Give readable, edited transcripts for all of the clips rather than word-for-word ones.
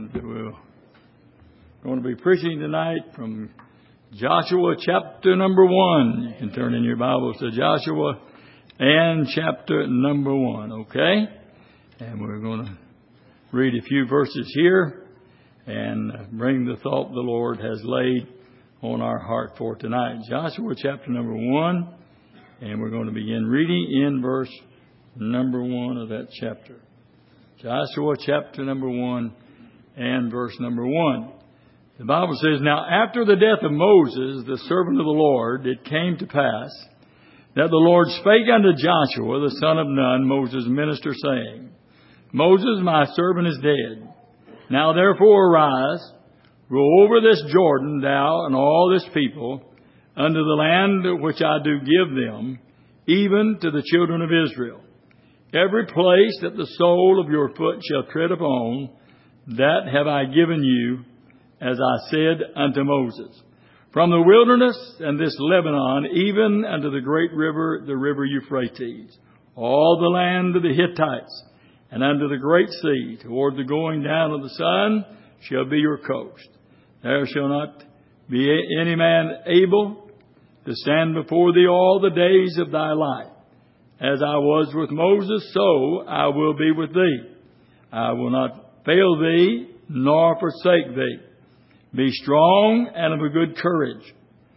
We're going to be preaching tonight from Joshua chapter number 1. You can turn in your Bibles to Joshua and chapter number 1, okay? And we're going to read a few verses here and bring the thought the Lord has laid on our heart for tonight. Joshua chapter number 1, and we're going to begin reading in verse number 1 of that chapter. Joshua chapter number 1 and verse number 1. The Bible says, "Now after the death of Moses, the servant of the Lord, it came to pass that the Lord spake unto Joshua, the son of Nun, Moses' minister, saying, Moses, my servant, is dead. Now therefore arise, go over this Jordan, thou and all this people, unto the land which I do give them, even to the children of Israel. Every place that the sole of your foot shall tread upon, that have I given you, as I said unto Moses. From the wilderness and this Lebanon, even unto the great river, the river Euphrates, all the land of the Hittites, and unto the great sea, toward the going down of the sun, shall be your coast. There shall not be any man able to stand before thee all the days of thy life. As I was with Moses, so I will be with thee. I will not fail thee, nor forsake thee. Be strong and of a good courage.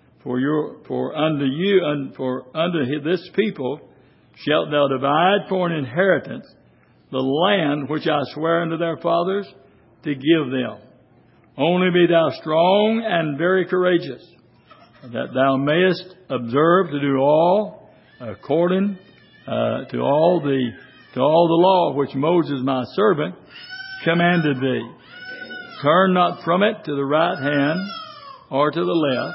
For unto this people shalt thou divide for an inheritance the land which I swear unto their fathers to give them. Only be thou strong and very courageous, that thou mayest observe to do all according to all the law which Moses my servant commanded thee. Turn not from it to the right hand or to the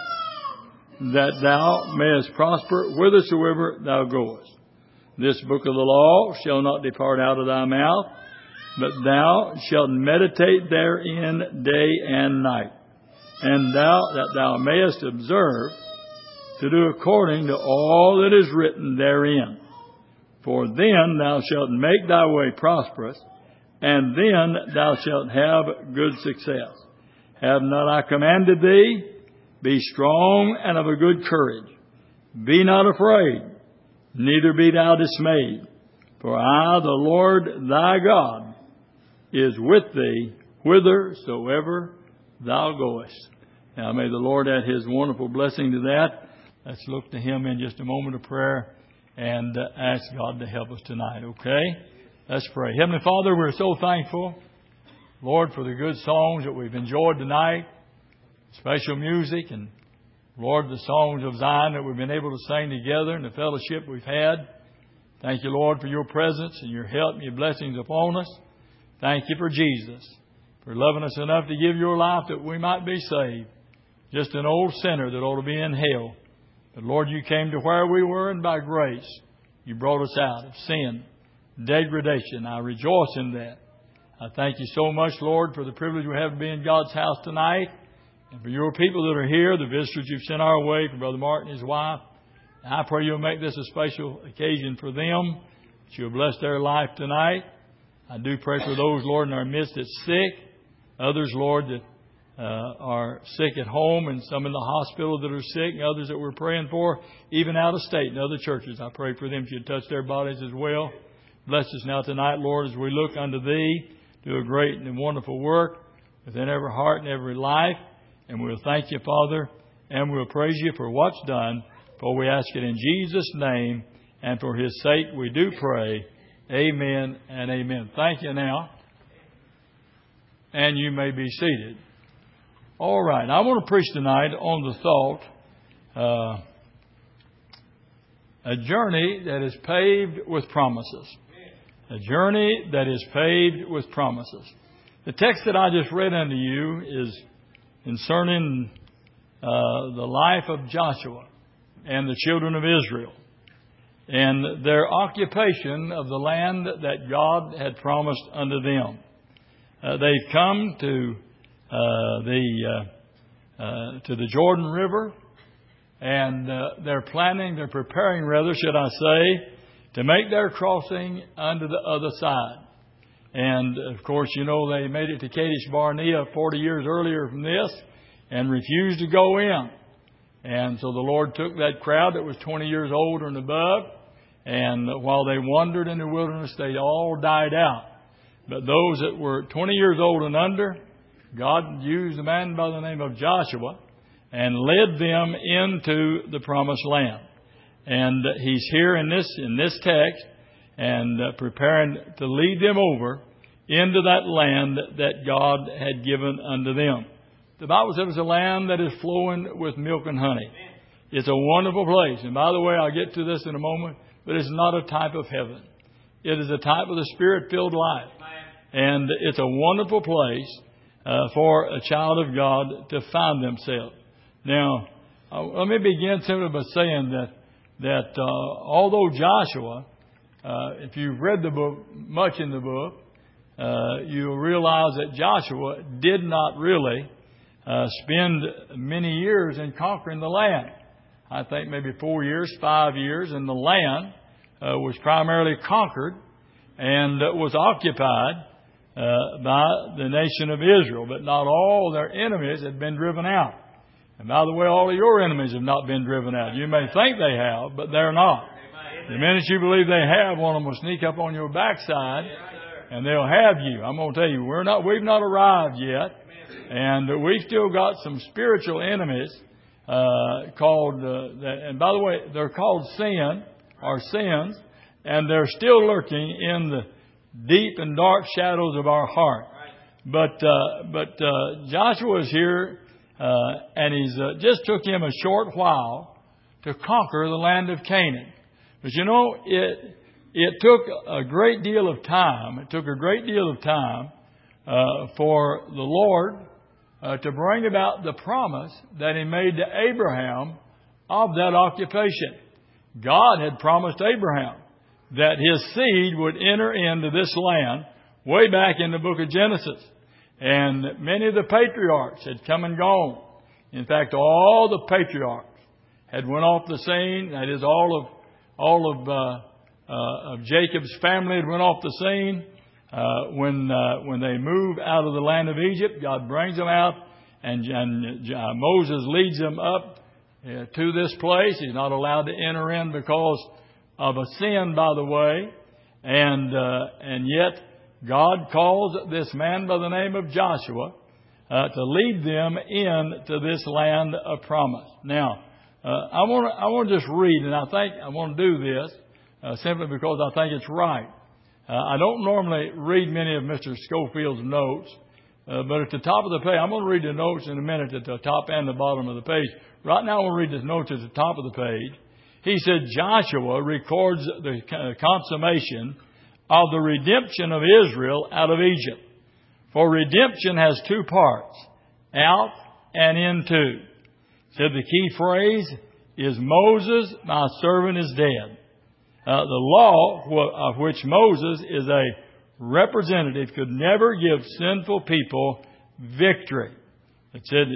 left, that thou mayest prosper whithersoever thou goest. This book of the law shall not depart out of thy mouth, but thou shalt meditate therein day and night, and that thou mayest observe to do according to all that is written therein. For then thou shalt make thy way prosperous, and then thou shalt have good success. Have not I commanded thee? Be strong and of a good courage. Be not afraid, neither be thou dismayed. For I, the Lord thy God, is with thee whithersoever thou goest." Now may the Lord add His wonderful blessing to that. Let's look to Him in just a moment of prayer and ask God to help us tonight, okay? Let's pray. Heavenly Father, we're so thankful, Lord, for the good songs that we've enjoyed tonight, special music, and Lord, the songs of Zion that we've been able to sing together and the fellowship we've had. Thank you, Lord, for your presence and your help and your blessings upon us. Thank you for Jesus, for loving us enough to give your life that we might be saved. Just an old sinner that ought to be in hell. But Lord, you came to where we were, and by grace, you brought us out of sin, degradation. I rejoice in that. I thank you so much, Lord, for the privilege we have to be in God's house tonight, and for your people that are here, the visitors you've sent our way, for Brother Martin and his wife. And I pray you'll make this a special occasion for them, that you'll bless their life tonight. I do pray for those, Lord, in our midst that's sick, others, Lord, that are sick at home, and some in the hospital that are sick, and others that we're praying for, even out of state in other churches. I pray for them that you'd touch their bodies as well. Bless us now tonight, Lord, as we look unto Thee. Do a great and wonderful work within every heart and every life. And we'll thank you, Father, and we'll praise you for what's done. For we ask it in Jesus' name, and for His sake we do pray. Amen and amen. Thank you now. And you may be seated. All right. I want to preach tonight on the thought, a journey that is paved with promises. A journey that is paved with promises. The text that I just read unto you is concerning the life of Joshua and the children of Israel and their occupation of the land that God had promised unto them. They've come to the Jordan River, and they're preparing, should I say, to make their crossing unto the other side. And, of course, you know, they made it to Kadesh Barnea 40 years earlier from this and refused to go in. And so the Lord took that crowd that was 20 years old and above, and while they wandered in the wilderness, they all died out. But those that were 20 years old and under, God used a man by the name of Joshua and led them into the promised land. And He's here in this text and preparing to lead them over into that land that God had given unto them. The Bible says it's a land that is flowing with milk and honey. It's a wonderful place. And by the way, I'll get to this in a moment, but it's not a type of heaven. It is a type of the Spirit-filled life. And it's a wonderful place for a child of God to find themselves. Now, let me begin simply by saying that although Joshua, if you've read the book, much in the book, you'll realize that Joshua did not really spend many years in conquering the land. I think maybe 4 years, 5 years, and the land was primarily conquered and was occupied by the nation of Israel. But not all their enemies had been driven out. And by the way, all of your enemies have not been driven out. You may think they have, but they're not. The minute you believe they have, one of them will sneak up on your backside, and they'll have you. I'm going to tell you, we've not arrived yet, and we've still got some spiritual enemies called. And by the way, they're called sin or sins, and they're still lurking in the deep and dark shadows of our heart. But Joshua is here, and he's just took him a short while to conquer the land of Canaan. But you know, it took a great deal of time. It took a great deal of time for the Lord to bring about the promise that He made to Abraham of that occupation. God had promised Abraham that his seed would enter into this land way back in the book of Genesis. And many of the patriarchs had come and gone. In fact, all the patriarchs had went off the scene. That is, all of Jacob's family had went off the scene. When they move out of the land of Egypt, God brings them out, and Moses leads them up to this place. He's not allowed to enter in because of a sin, by the way, and yet God calls this man by the name of Joshua to lead them into this land of promise. Now, I want to just read, and I want to do this simply because I think it's right. I don't normally read many of Mr. Schofield's notes, but at the top of the page, I'm going to read the notes in a minute at the top and the bottom of the page. Right now, I want to read the notes at the top of the page. He said Joshua records the consummation of the redemption of Israel out of Egypt. For redemption has two parts, out and into. Said the key phrase is Moses, my servant, is dead. The law of which Moses is a representative could never give sinful people victory. It said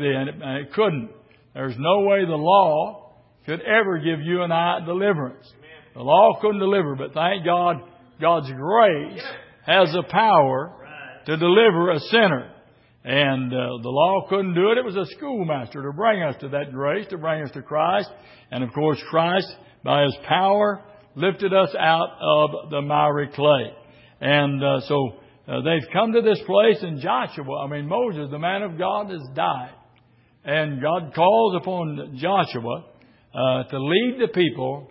it couldn't. There's no way the law could ever give you and I deliverance. The law couldn't deliver, but thank God, God's grace has the power to deliver a sinner. And the law couldn't do it. It was a schoolmaster to bring us to that grace, to bring us to Christ. And of course, Christ, by His power, lifted us out of the miry clay. And so they've come to this place, and Moses, the man of God, has died. And God calls upon Joshua to lead the people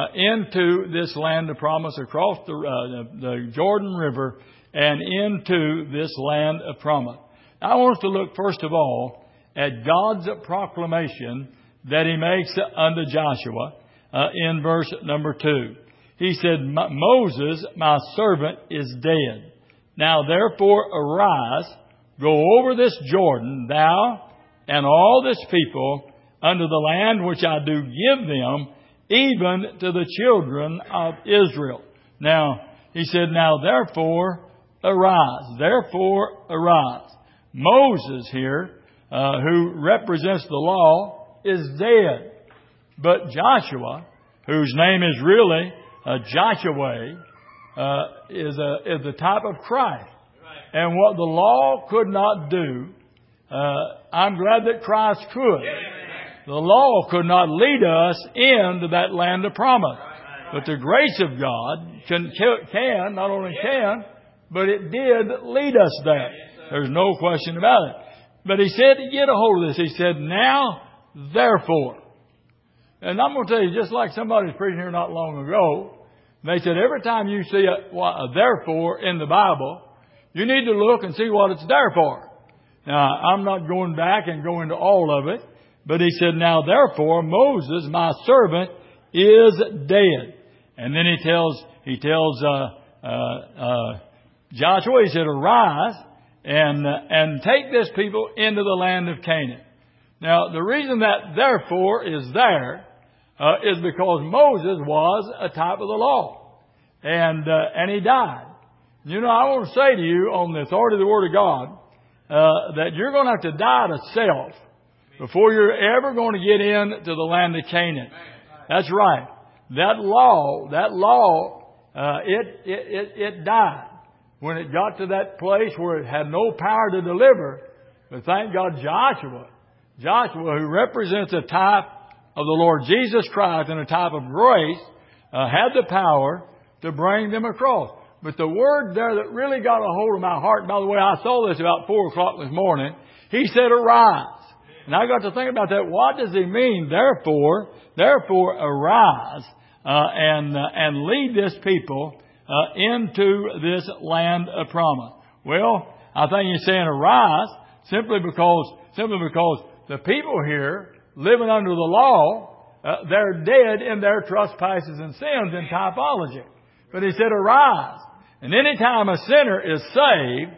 into this land of promise, across the Jordan River and into this land of promise. I want us to look first of all at God's proclamation that He makes unto Joshua in verse number 2. He said, Moses, my servant, is dead. Now therefore arise, go over this Jordan, thou and all this people, unto the land which I do give them, even to the children of Israel. Now, he said, now therefore arise. Therefore arise. Moses here, who represents the law, is dead. But Joshua, whose name is really Joshua, is the type of Christ. And what the law could not do, I'm glad that Christ could. The law could not lead us into that land of promise. But the grace of God can, not only can, but it did lead us there. There's no question about it. But he said, get a hold of this. He said, now, therefore. And I'm going to tell you, just like somebody was preaching here not long ago, they said every time you see a therefore in the Bible, you need to look and see what it's there for. Now, I'm not going back and going to all of it, but he said, now therefore, Moses, my servant, is dead. And then he tells Joshua, he said, arise and take this people into the land of Canaan. Now, the reason that therefore is there is because Moses was a type of the law. And he died. You know, I want to say to you on the authority of the Word of God, that you're going to have to die to self before you're ever going to get into the land of Canaan. That's right. That law, it died when it got to that place where it had no power to deliver. But thank God Joshua, who represents a type of the Lord Jesus Christ and a type of grace, had the power to bring them across. But the word there that really got a hold of my heart, and by the way, I saw this about 4 o'clock this morning, he said, arise. And I got to think about that. What does he mean? Therefore, arise, and lead this people, into this land of promise. Well, I think he's saying arise simply because the people here living under the law, they're dead in their trespasses and sins in typology. But he said arise. And any time a sinner is saved,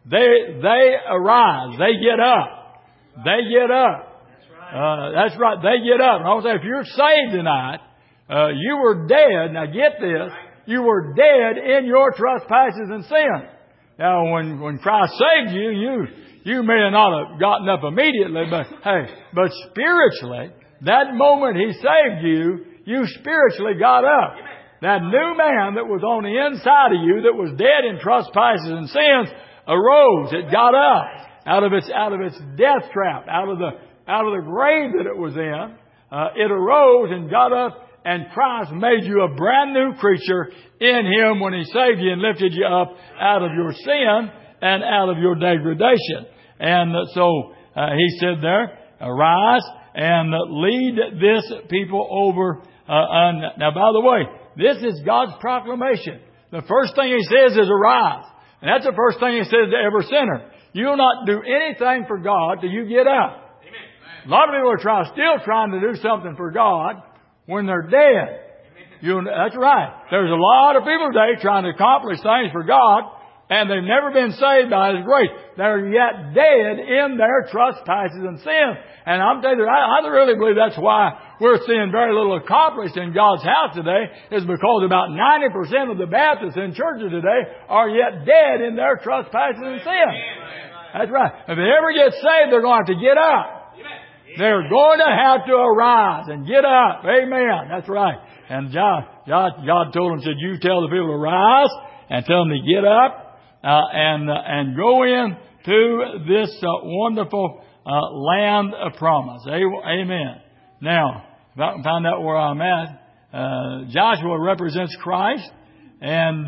they arise. They get up. They get up. That's right. They get up. And I want to say, if you're saved tonight, you were dead. Now get this. You were dead in your trespasses and sins. Now when Christ saved you, you may not have gotten up immediately, but spiritually, that moment He saved you, you spiritually got up. That new man that was on the inside of you, that was dead in trespasses and sins, arose. It got up out of its death trap, out of the grave that it was in. It arose and got up, and Christ made you a brand new creature in Him when He saved you and lifted you up out of your sin and out of your degradation. And so He said there, arise and lead this people over. Now, by the way, this is God's proclamation. The first thing He says is arise. And that's the first thing He says to every sinner. You'll not do anything for God till you get up. Amen. A lot of people are still trying to do something for God when they're dead. That's right. There's a lot of people today trying to accomplish things for God, and they've never been saved by His grace. They're yet dead in their trespasses and sins. And I'm telling you, I really believe that's why we're seeing very little accomplished in God's house today, is because about 90% of the Baptists in churches today are yet dead in their trespasses and sins. That's right. If they ever get saved, they're going to have to get up. They're going to have to arise and get up. Amen. That's right. And God told him, said, you tell the people to rise and tell them to get up and go in to this wonderful land of promise. Amen. Now, if I can find out where I'm at, Joshua represents Christ, and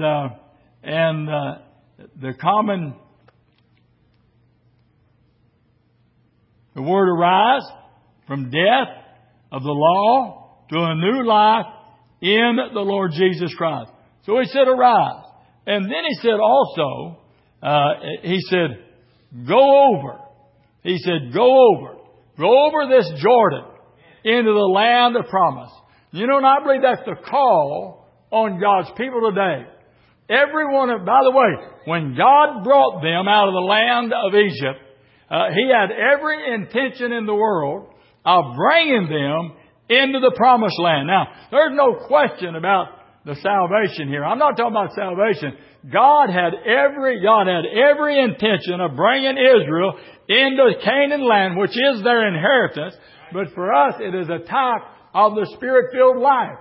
the word arise, from death of the law to a new life in the Lord Jesus Christ. So He said arise. And then He said also, He said, go over. He said, go over this Jordan into the land of promise. You know, and I believe that's the call on God's people today. By the way, when God brought them out of the land of Egypt, He had every intention in the world of bringing them into the promised land. Now, there's no question about the salvation here. I'm not talking about salvation. God had every intention of bringing Israel into Canaan land, which is their inheritance. But for us, it is a type of the Spirit-filled life.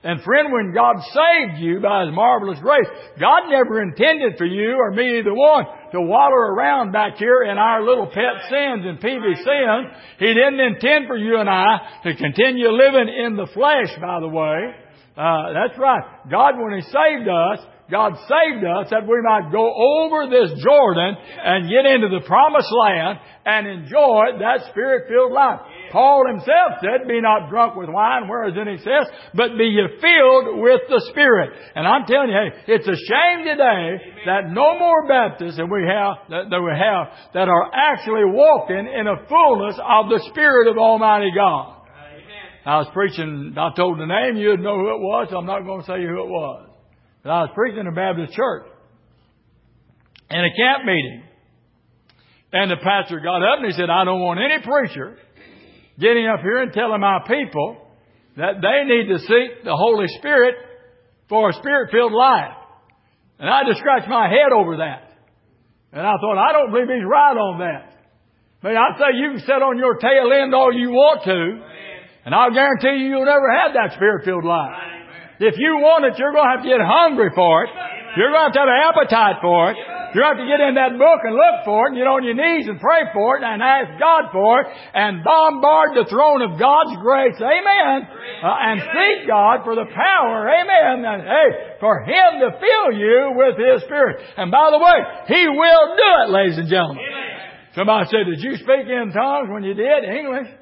And friend, when God saved you by His marvelous grace, God never intended for you or me either one to waddle around back here in our little pet sins and peevy sins. He didn't intend for you and I to continue living in the flesh, by the way. That's right. God, when He saved us, God saved us that we might go over this Jordan and get into the promised land and enjoy that Spirit-filled life. Paul himself said, be not drunk with wine, whereas in he says, but be ye filled with the Spirit. And I'm telling you, hey, it's a shame today that no more Baptists that we have that are actually walking in a fullness of the Spirit of Almighty God. I was preaching, I told the name, you'd know who it was, so I'm not going to say who it was. But I was preaching in a Baptist church in a camp meeting. And the pastor got up and he said, I don't want any preacher getting up here and telling my people that they need to seek the Holy Spirit for a Spirit-filled life. And I just scratched my head over that. And I thought, I don't believe he's right on that. But I say you can sit on your tail end all you want to, and I'll guarantee you'll never have that Spirit-filled life. If you want it, you're going to have to get hungry for it. You're going to have an appetite for it. You have to get in that book and look for it and get on your knees and pray for it and ask God for it and bombard the throne of God's grace. Amen. And seek God for the power. Amen. And hey, for Him to fill you with His Spirit. And by the way, He will do it, ladies and gentlemen. Somebody said, did you speak in tongues when you did English?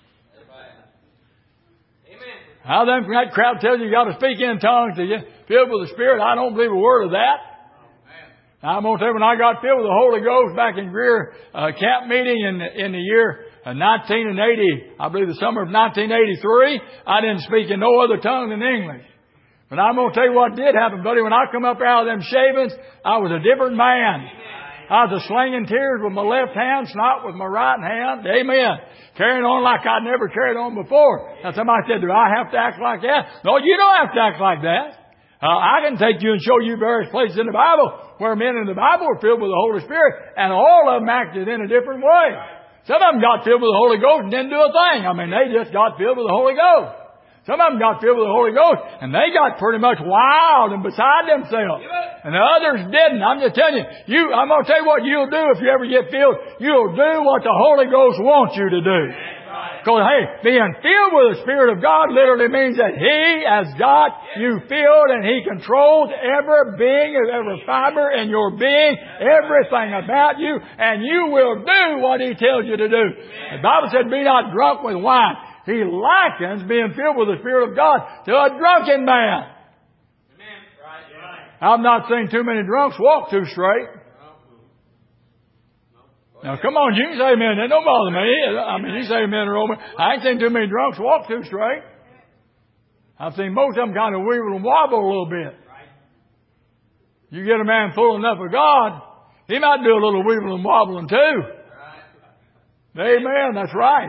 How that crowd tells you got to speak in tongues to get filled with the Spirit, I don't believe a word of that. I'm going to tell you, when I got filled with the Holy Ghost back in Greer camp meeting in the year 1980, I believe the summer of 1983, I didn't speak in no other tongue than English. But I'm going to tell you what did happen, buddy. When I come up out of them shavings, I was a different man. I was slinging tears with my left hand, snot with my right hand. Amen. Carrying on like I'd never carried on before. Now somebody said, do I have to act like that? No, you don't have to act like that. I can take you and show you various places in the Bible where men in the Bible were filled with the Holy Spirit, and all of them acted in a different way. Some of them got filled with the Holy Ghost and didn't do a thing. I mean, they just got filled with the Holy Ghost. Some of them got filled with the Holy Ghost, and they got pretty much wild and beside themselves. And the others didn't. I'm just telling you, I'm going to tell you what you'll do if you ever get filled. You'll do what the Holy Ghost wants you to do. Because, hey, being filled with the Spirit of God literally means that He has got you filled and He controls every being, every fiber in your being, everything about you, and you will do what He tells you to do. The Bible said, be not drunk with wine. He likens being filled with the Spirit of God to a drunken man. Amen. Right. I've not seen too many drunks walk too straight. Now, come on, you can say amen. That don't bother me. I mean, you say amen or amen. I ain't seen too many drunks walk too straight. I've seen most of them kind of wiggle and wobble a little bit. You get a man full enough of God, he might do a little wiggling and wobbling too. Amen. That's right.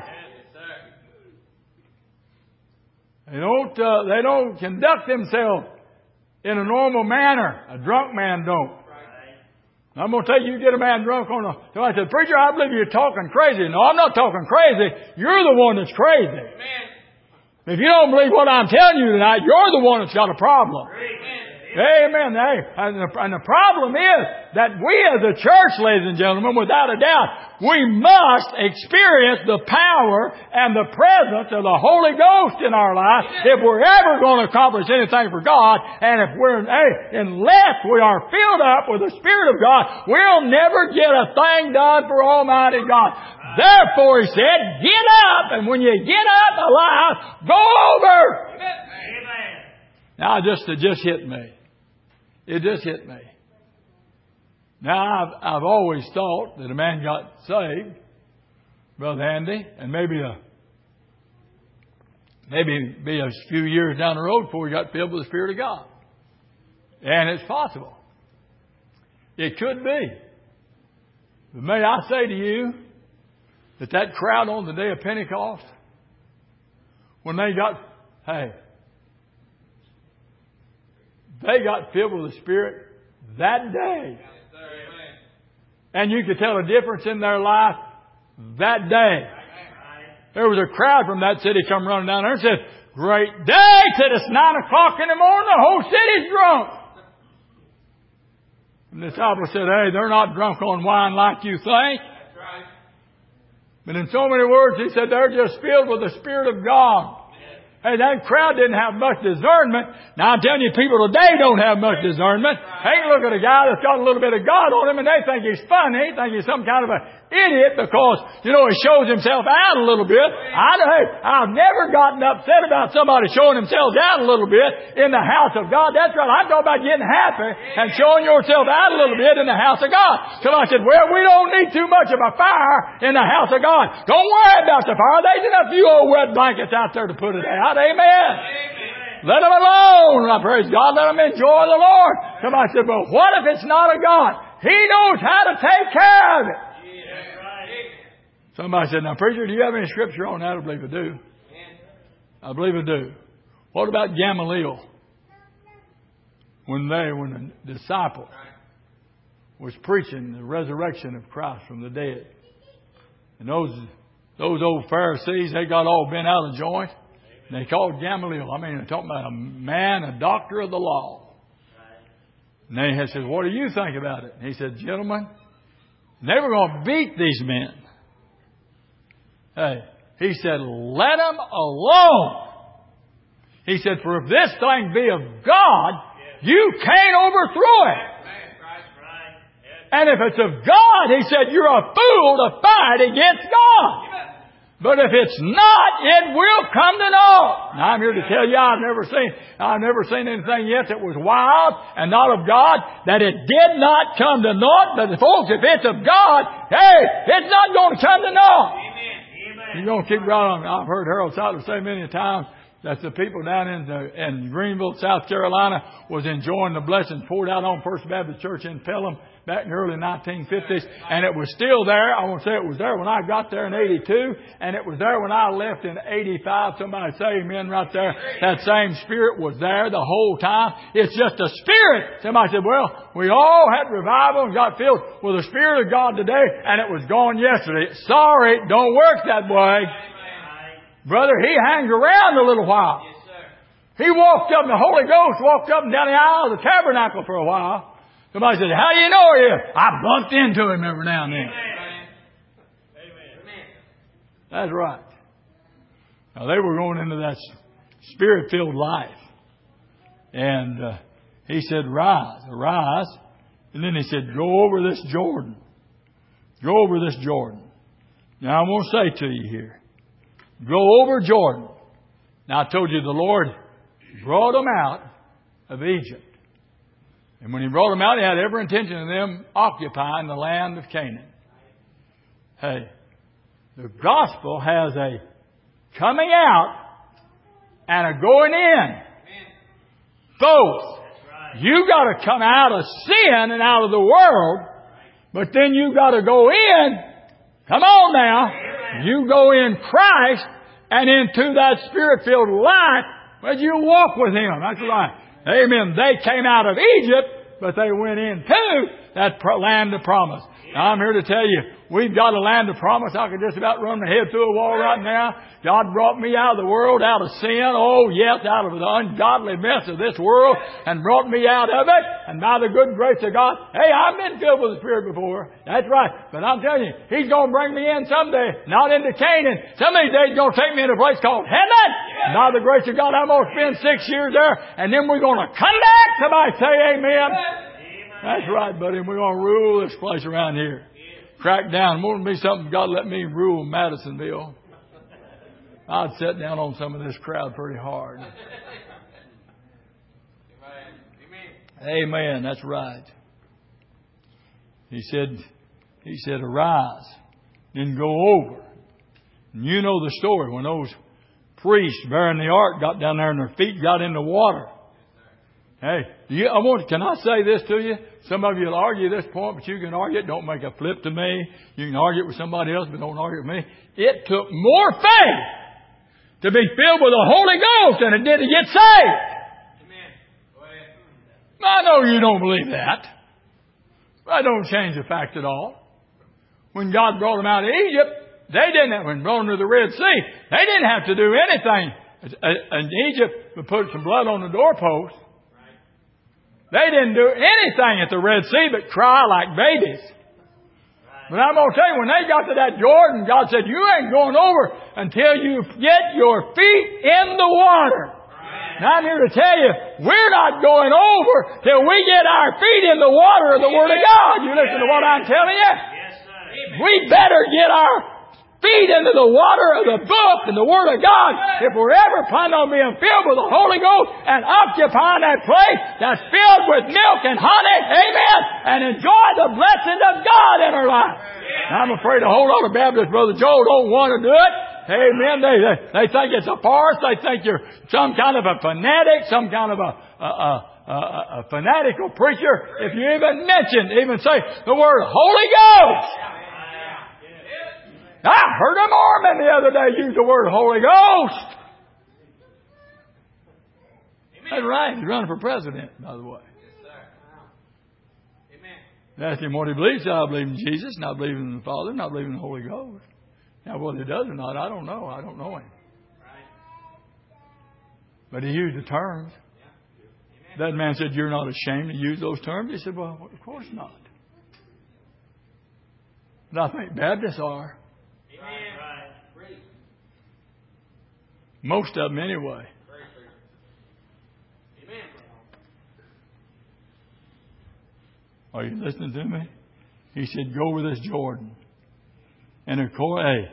They don't conduct themselves in a normal manner. A drunk man don't. I'm going to tell you, you get a man drunk somebody said, preacher, I believe you're talking crazy. No, I'm not talking crazy. You're the one that's crazy. Amen. If you don't believe what I'm telling you tonight, you're the one that's got a problem. Amen. And the problem is that we as a church, ladies and gentlemen, without a doubt, we must experience the power and the presence of the Holy Ghost in our life if we're ever going to accomplish anything for God. And unless we are filled up with the Spirit of God, we'll never get a thing done for Almighty God. Therefore, He said, get up, and when you get up alive, go over. Amen. Now, it just hit me. It just hit me. Now, I've always thought that a man got saved, Brother Andy, and maybe be a few years down the road before he got filled with the Spirit of God. And it's possible. It could be. But may I say to you that crowd on the day of Pentecost, when they got filled with the Spirit that day. And you could tell a difference in their life that day. There was a crowd from that city come running down there and said, great day. Said it's 9 o'clock in the morning. The whole city's drunk. And the disciples said, hey, they're not drunk on wine like you think. That's right. But in so many words, he said they're just filled with the Spirit of God. Hey, that crowd didn't have much discernment. Now I'm telling you, people today don't have much discernment. They look at a guy that's got a little bit of God on him and they think he's funny. They think he's some kind of an idiot because, he shows himself out a little bit. I've never gotten upset about somebody showing themselves out a little bit in the house of God. That's right. I'm talking about getting happy and showing yourself out a little bit in the house of God. So I said, well, we don't need too much of a fire in the house of God. Don't worry about the fire. There's enough few old wet blankets out there to put it out. Amen. Let them alone. I praise God. Let them enjoy the Lord. Somebody said, well, what if it's not a God? He knows how to take care of it. Somebody said, now, preacher, do you have any scripture on that? I believe I do. I believe I do. What about Gamaliel? When the disciple was preaching the resurrection of Christ from the dead. And those old Pharisees, they got all bent out of joint. And they called Gamaliel. They're talking about a man, a doctor of the law. And they said, what do you think about it? And he said, gentlemen, they were going to beat these men. Hey, he said, let them alone. He said, for if this thing be of God, you can't overthrow it. And if it's of God, he said, you're a fool to fight against God. But if it's not, it will come to naught. Now I'm here to tell you, I've never seen anything yet that was wild and not of God, that it did not come to naught. But folks, if it's of God, hey, it's not going to come to naught. You're going to keep right on. I've heard Harold Sadler say many times that the people down in Greenville, South Carolina, was enjoying the blessings poured out on First Baptist Church in Pelham back in the early 1950s. And it was still there. I won't say it was there when I got there in 82. And it was there when I left in 85. Somebody say amen right there. That same Spirit was there the whole time. It's just a Spirit. Somebody said, well, we all had revival and got filled with the Spirit of God today. And it was gone yesterday. Sorry, it don't work that way. Brother, he hangs around a little while. Yes, sir. He walked up, the Holy Ghost walked up and down the aisle of the tabernacle for a while. Somebody said, how do you know he is? I bumped into him every now and then. Amen. That's right. Now they were going into that Spirit-filled life. And he said, rise. And then he said, go over this Jordan. Go over this Jordan. Now I want to say to you here, go over Jordan. Now I told you the Lord brought them out of Egypt. And when He brought them out, He had every intention of them occupying the land of Canaan. Hey, the gospel has a coming out and a going in. Both. You got to come out of sin and out of the world, but then you got to go in. Come on now. You go in Christ and into that Spirit-filled life, but you walk with Him. That's right. Amen. They came out of Egypt, but they went into that land of promise. Now, I'm here to tell you, we've got a land of promise. I can just about run my head through a wall right now. God brought me out of the world, out of sin. Oh, yes, out of the ungodly mess of this world and brought me out of it. And by the good grace of God, hey, I've been filled with the Spirit before. That's right. But I'm telling you, He's going to bring me in someday, not into Canaan. Some of these days He's going to take me in a place called heaven. And by the grace of God, I'm going to spend 6 years there. And then we're going to come back. Somebody say amen. That's right, buddy. We're going to rule this place around here. Crack down. Won't be something God let me rule Madisonville. I'd sit down on some of this crowd pretty hard. Amen. That's right. He said, arise. Then go over. And you know the story when those priests bearing the ark got down there and their feet got in the water. Hey, can I say this to you? Some of you will argue this point, but you can argue it. Don't make a flip to me. You can argue it with somebody else, but don't argue it with me. It took more faith to be filled with the Holy Ghost than it did to get saved. Amen. Go ahead. I know you don't believe that. That don't change the fact at all. When God brought them out of Egypt, when brought them to the Red Sea, they didn't have to do anything In Egypt, we put some blood on the doorpost. They didn't do anything at the Red Sea but cry like babies. But I'm going to tell you, when they got to that Jordan, God said, you ain't going over until you get your feet in the water. Now I'm here to tell you, we're not going over till we get our feet in the water of the Word of God. You listen to what I'm telling you? We better get our feet into the water of the book and the Word of God if we're ever planning on being filled with the Holy Ghost and occupying that place that's filled with milk and honey, amen, and enjoy the blessings of God in our life. Now, I'm afraid a whole lot of Baptists, Brother Joe, don't want to do it. Amen. They think it's a farce. They think you're some kind of a fanatic, some kind of a fanatical preacher. If you even say the word Holy Ghost. I heard a Mormon the other day use the word Holy Ghost. That's right. He's running for president, by the way. Asked him what he believes. He said, I believe in Jesus, and I believe in the Father, and I believe in the Holy Ghost. Now, whether he does or not, I don't know. I don't know him. But he used the terms. That man said, you're not ashamed to use those terms? He said, well, of course not. But I think Baptists are. Most of them anyway. Are you listening to me? He said, go over this Jordan. And of course,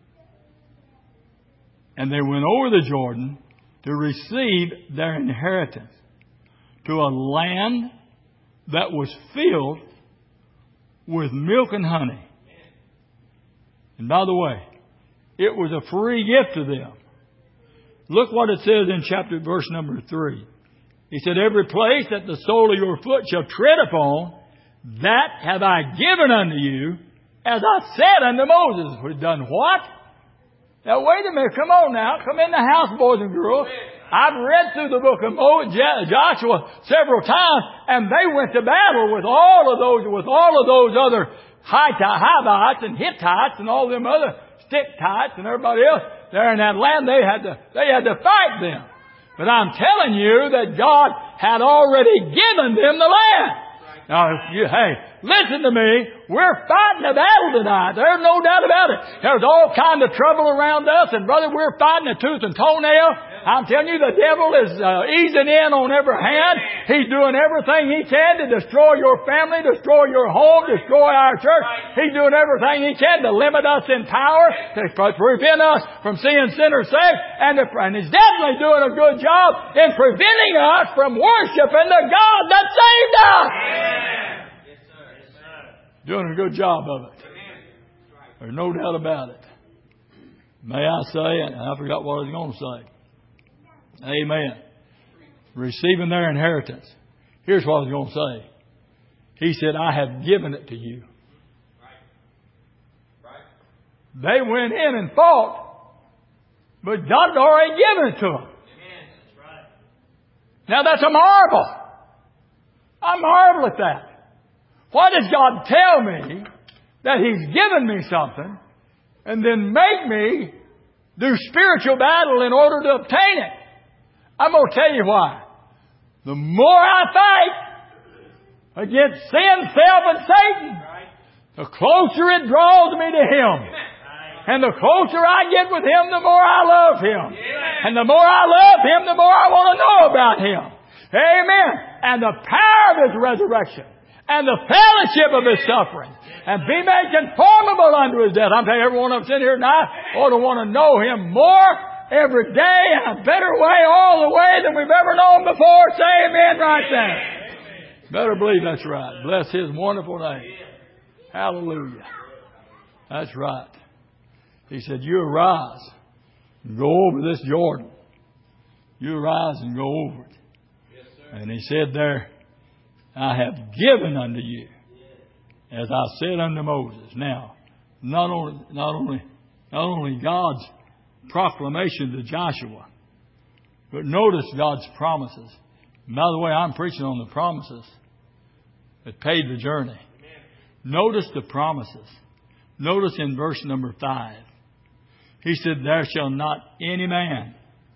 and they went over the Jordan to receive their inheritance to a land that was filled with milk and honey. And by the way, it was a free gift to them. Look what it says in verse number 3. He said, every place that the sole of your foot shall tread upon, that have I given unto you, as I said unto Moses. We've done what? Now wait a minute, come on now. Come in the house, boys and girls. I've read through the book of Joshua several times, and they went to battle with all of those other Hivites and Hittites and all them other Stickites and everybody else there in that land. They had to fight them. But I'm telling you that God had already given them the land. Now, listen to me. We're fighting a battle tonight. There's no doubt about it. There's all kind of trouble around us, and brother, we're fighting a tooth and toenail. I'm telling you, the devil is easing in on every hand. He's doing everything he can to destroy your family, destroy your home, destroy our church. He's doing everything he can to limit us in power, to prevent us from seeing sinners saved, and he's definitely doing a good job in preventing us from worshiping the God that saved us. Doing a good job of it. There's no doubt about it. May I say, and I forgot what I was going to say. Amen. Receiving their inheritance. Here's what I was going to say. He said, I have given it to you. They went in and fought, but God had already given it to them. Now that's a marvel. I marvel at that. Why does God tell me that He's given me something and then make me do spiritual battle in order to obtain it? I'm going to tell you why. The more I fight against sin, self, and Satan, the closer it draws me to Him. And the closer I get with Him, the more I love Him. And the more I love Him, the more I want to know about Him. Amen. And the power of His resurrection. And the fellowship of His suffering. And be made conformable unto His death. I'm telling you, every one of us in here tonight ought to want to know Him more every day in a better way, all the way than we've ever known before. Say amen right there. Better believe that's right. Bless His wonderful name. Hallelujah. That's right. He said, you arise and go over this Jordan. You arise and go over it. Yes, sir. And He said there, I have given unto you, as I said unto Moses. Now, not only God's proclamation to Joshua, but notice God's promises. And by the way, I'm preaching on the promises that paid the journey. Notice the promises. Notice in verse number 5. He said, there shall not any man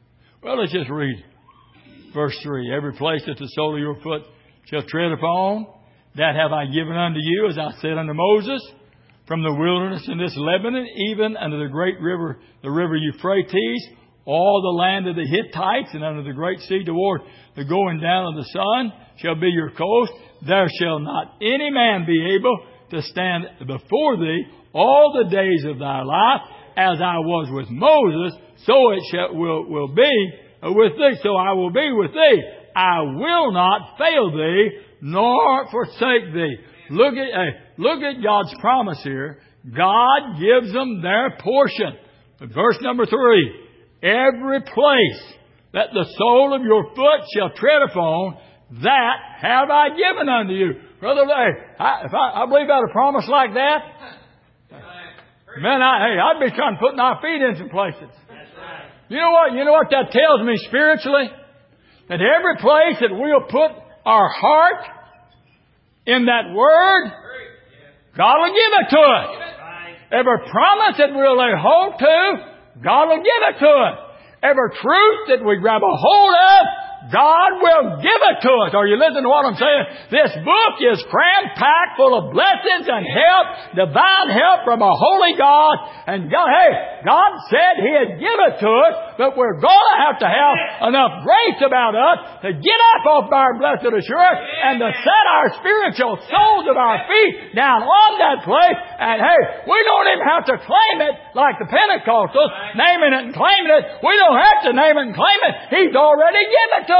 Well, let's just read verse 3. Every place that the sole of your foot shall tread upon, that have I given unto you, as I said unto Moses, from the wilderness in this Lebanon, even unto the great river, the river Euphrates, all the land of the Hittites, and unto the great sea toward the going down of the sun shall be your coast. There shall not any man be able to stand before thee all the days of thy life. As I was with Moses, so it will be with thee. So I will be with thee. I will not fail thee, nor forsake thee. Look at God's promise here. God gives them their portion. Verse number 3. Every place that the sole of your foot shall tread upon, that have I given unto you. Brother, I believe about a promise like that. Man, I'd be trying to put my feet in some places. You know what? You know what that tells me spiritually? That every place that we'll put our heart in that Word, God will give it to us. Every promise that we'll lay hold to, God will give it to us. Every truth that we grab a hold of, God will give it to us. Are you listening to what I'm saying? This book is cram-packed full of blessings and help, divine help from a holy God. And God said He'd give it to us, but we're going to have enough grace about us to get up off our blessed assurance and to set our spiritual soles of our feet down on that place. And we don't even have to claim it like the Pentecostals, naming it and claiming it. We don't have to name it and claim it. He's already given it to us.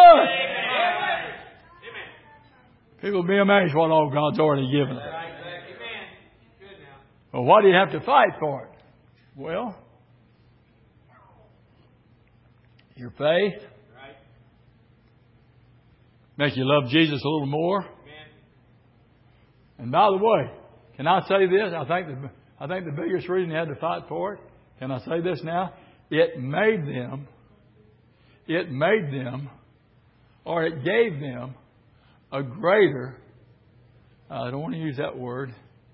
People will be amazed what all God's already given us. Well, why do you have to fight for it? Well, your faith makes you love Jesus a little more. And by the way, can I say this? I think the biggest reason you had to fight for it, can I say this now? It made them, or it gave them a greater, I don't want to use that word.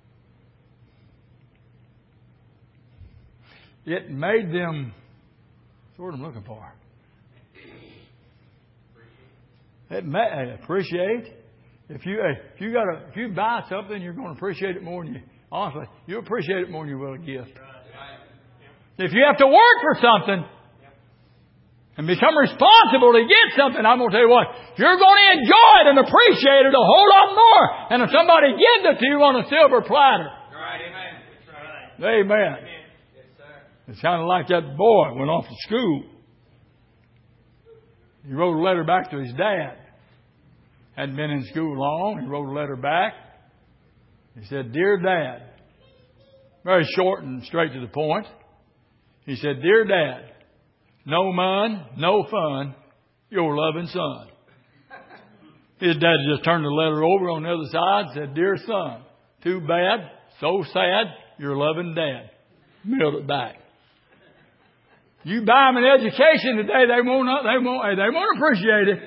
It made them, that's the word I'm looking for. Appreciate. If you buy something, you're going to appreciate it more than you appreciate it more than you will a gift. If you have to work for something and become responsible to get something, I'm going to tell you what, you're going to enjoy it and appreciate it a whole lot more than if somebody gives it to you on a silver platter. Right, amen. That's right. Amen. Yes, sir. It's kind of like that boy went off to school. He wrote a letter back to his dad. Hadn't been in school long. He wrote a letter back. He said, "Dear Dad," very short and straight to the point. He said, "Dear Dad, no man, no fun, your loving son." His dad just turned the letter over on the other side and said, "Dear son, too bad, so sad, your loving dad." Mailed it back. You buy them an education today, they won't appreciate it.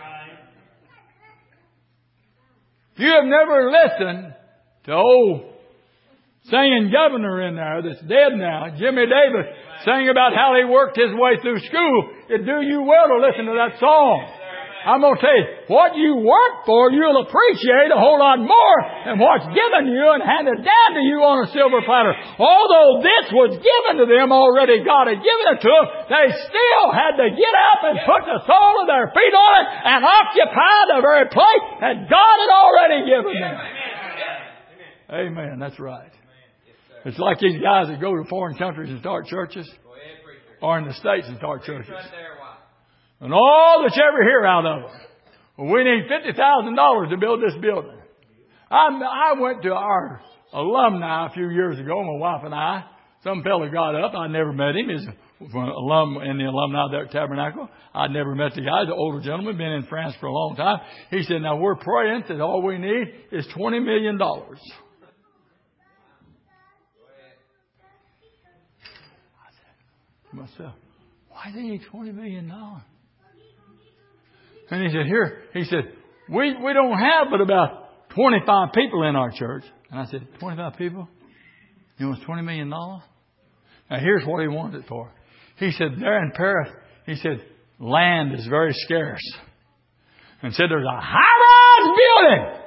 If you have never listened to old singing governor in there that's dead now, Jimmy Davis, sang about how he worked his way through school, it'd do you well to listen to that song. I'm going to tell you, what you work for, you'll appreciate a whole lot more than what's given you and handed down to you on a silver platter. Although this was given to them already, God had given it to them, they still had to get up and put the sole of their feet on it and occupy the very place that God had already given them. Amen. That's right. It's like these guys that go to foreign countries and start churches, or in the States and start churches. And all that you ever hear out of them. Well, we need $50,000 to build this building. I went to our alumni a few years ago, my wife and I. Some fella got up. I never met him. He's an alum in the alumni there at Tabernacle. I'd never met the guy. He's an older gentleman, been in France for a long time. He said, "Now we're praying that all we need is $20 million. I said to myself, why do they need $20 million? And he said, we don't have but about 25 people in our church. And I said, 25 people? You want $20 million? Now here's what he wanted it for. He said, there in Paris, he said, land is very scarce. And said there's a high-rise building.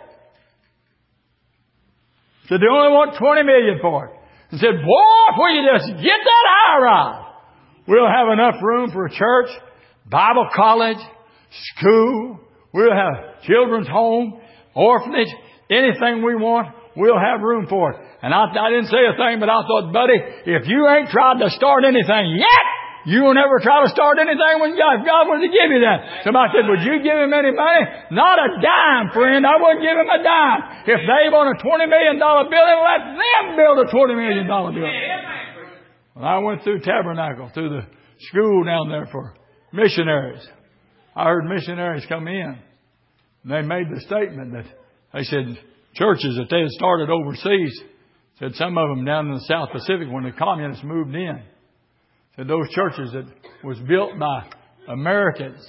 Said they only want $20 million for it. And said, boy, if we could just get that high-rise, we'll have enough room for a church, Bible college, school. We'll have children's home, orphanage, anything we want. We'll have room for it. And I didn't say a thing, but I thought, buddy, if you ain't tried to start anything yet, you will never try to start anything when God was to give you that. Somebody said, would you give him any money? Not a dime, friend. I wouldn't give him a dime. If they want a $20 million building, let them build a $20 million building. Well, I went through Tabernacle, through the school down there for missionaries. I heard missionaries come in. They made the statement that they said churches that they had started overseas, said some of them down in the South Pacific when the communists moved in, said those churches that was built by Americans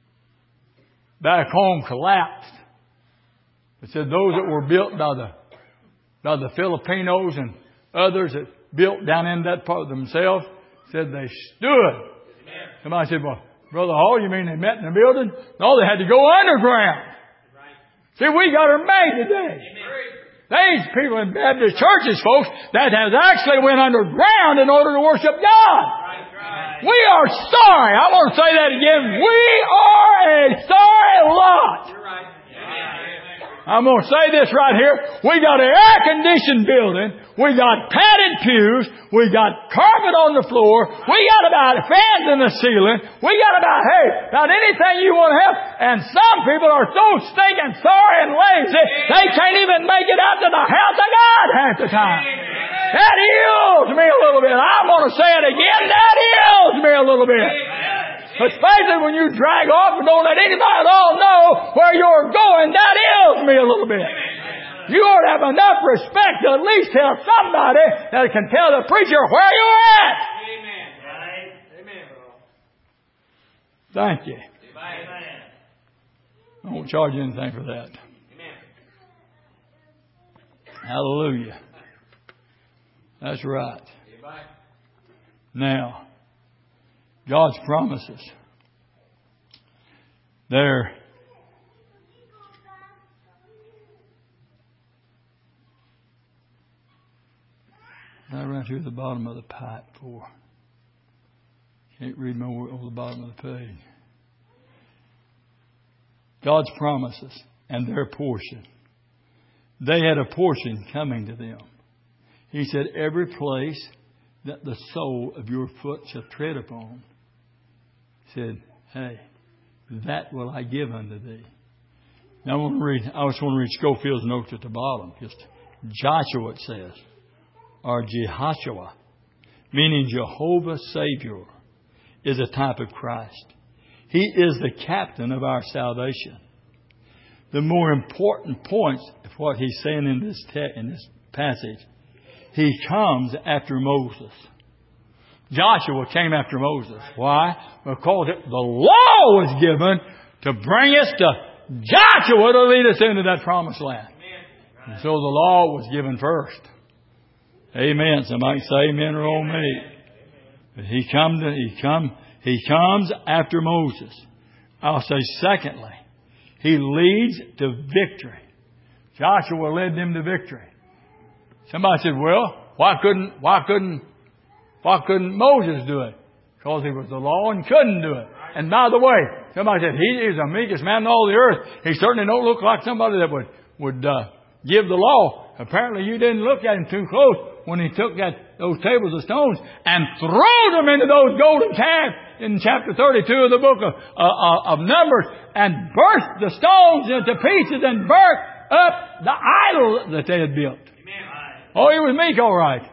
back home collapsed. They said those that were built by the Filipinos and others that built down in that part themselves, said they stood. Somebody said, well, Brother Hall, you mean they met in the building? No, they had to go underground. See, we got her made today. These people in Baptist churches, folks, that has actually went underground in order to worship God. We are sorry. I want to say that again. We are a sorry lot. I'm going to say this right here. We got an air-conditioned building. We got padded pews. We got carpet on the floor. We got about fans in the ceiling. We got about anything you want to have. And some people are so stinking sorry and lazy, they can't even make it out to the house of God half the time. That ills me a little bit. I'm going to say it again. That ills me a little bit. Especially when you drag off and don't let anybody at all know where you're going. That ills me a little bit. You ought to have enough respect to at least tell somebody that can tell the preacher where you're at. Amen. Amen, bro. Thank you. Amen. I won't charge you anything for that. Amen. Hallelujah. That's right. Amen. Now, God's promises. They're right here at the bottom of the pipe for. Can't read my word on the bottom of the page. God's promises and their portion. They had a portion coming to them. He said, every place that the sole of your foot shall tread upon, said, hey, that will I give unto thee. Now I just want to read Scofield's notes at the bottom. Just Joshua, it says, or Jehoshua, meaning Jehovah Savior, is a type of Christ. He is the captain of our salvation. The more important points of what he's saying in this passage, he comes after Moses. Joshua came after Moses. Why? Because the law was given to bring us to Joshua to lead us into that promised land. And so the law was given first. Amen. Somebody say amen or oh me. But he comes after Moses. I'll say secondly, he leads to victory. Joshua led them to victory. Somebody said, well, why couldn't Moses do it? Because he was the law and couldn't do it. And by the way, somebody said, he is the meekest man in all the earth. He certainly don't look like somebody that would give the law. Apparently you didn't look at him too close when he took those tables of stones and threw them into those golden calves in chapter 32 of the book of Numbers and burst the stones into pieces and burnt up the idol that they had built. Oh, he was meek, all right.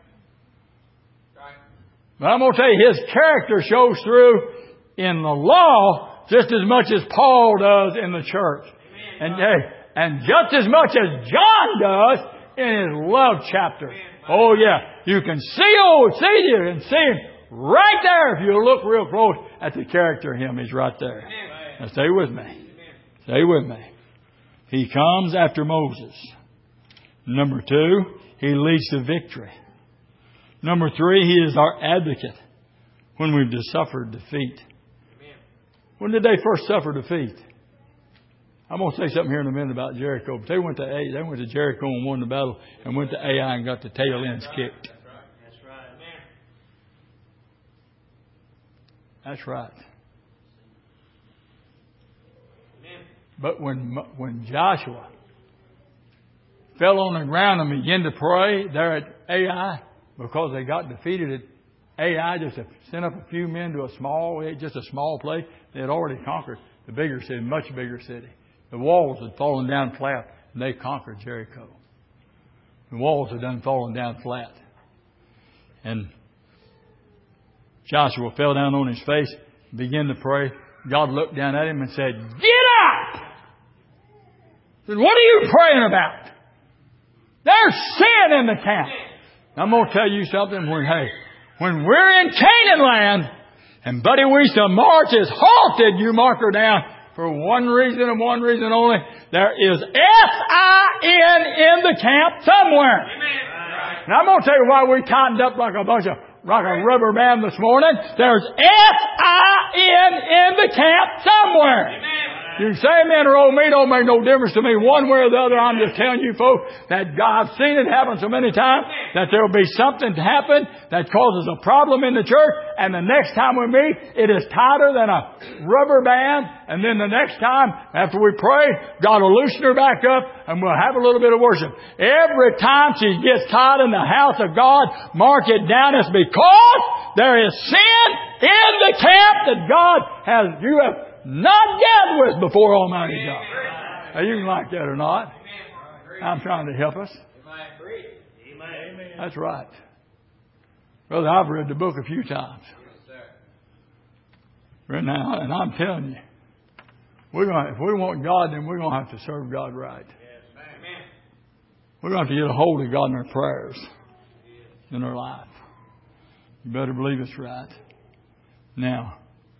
But I'm going to tell you, his character shows through in the law just as much as Paul does in the church. And just as much as John does in his love chapter. Oh, yeah. You can see him right there if you look real close at the character of him. He's right there. Now stay with me. Stay with me. He comes after Moses. Number 2, he leads to victory. Number 3, he is our advocate when we've suffered defeat. When did they first suffer defeat? I'm going to say something here in a minute about Jericho. But they went to Jericho and won the battle, and went to Ai and got the tail ends kicked. That's right. That's right. Amen. But when Joshua fell on the ground and began to pray there at Ai, because they got defeated at Ai, just to send up a few men to a small place. They had already conquered the bigger city, much bigger city. The walls had fallen down flat, and they conquered Jericho. The walls had done fallen down flat. And Joshua fell down on his face, began to pray. God looked down at him and said, "Get up!" He said, "What are you praying about? There's sin in the camp." I'm going to tell you something. When we're in Canaan land, and Buddy Wiesel March is halted, you mark her down, for one reason and one reason only. There is S-I-N in the camp somewhere. Amen. Now I'm going to tell you why we tightened up like a rubber band this morning. There's S-I-N in the camp somewhere. Amen. You can say amen or oh me, don't make no difference to me one way or the other. I'm just telling you folks that I've seen it happen so many times that there will be something to happen that causes a problem in the church, and the next time we meet, it is tighter than a rubber band, and then the next time after we pray, God will loosen her back up and we'll have a little bit of worship. Every time she gets tight in the house of God, mark it down as because there is sin in the camp that God you have not dealt with before Almighty God. Now, you can like that or not. I'm trying to help us. That's right. Brother, I've read the book a few times. Right now, and I'm telling you, if we want God, then we're going to have to serve God right. We're going to have to get a hold of God in our prayers, in our life. You better believe it's right. Now,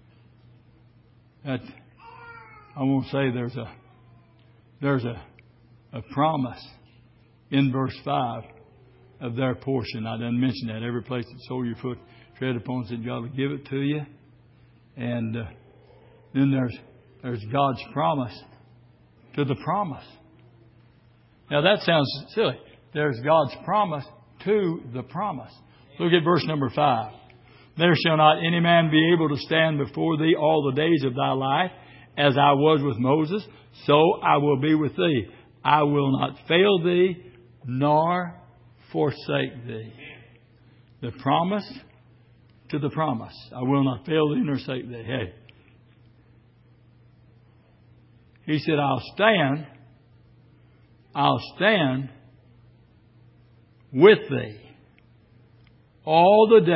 I won't say there's a promise in verse 5 of their portion. I didn't mention that. Every place that sole your foot tread upon, said God will give it to you. And then there's God's promise to the promise. Now that sounds silly. There's God's promise to the promise. Look at verse number 5. There shall not any man be able to stand before thee all the days of thy life. As I was with Moses, so I will be with thee. I will not fail thee, nor forsake thee. The promise to the promise. I will not fail thee, nor forsake thee. Hey. He said, I'll stand with thee all the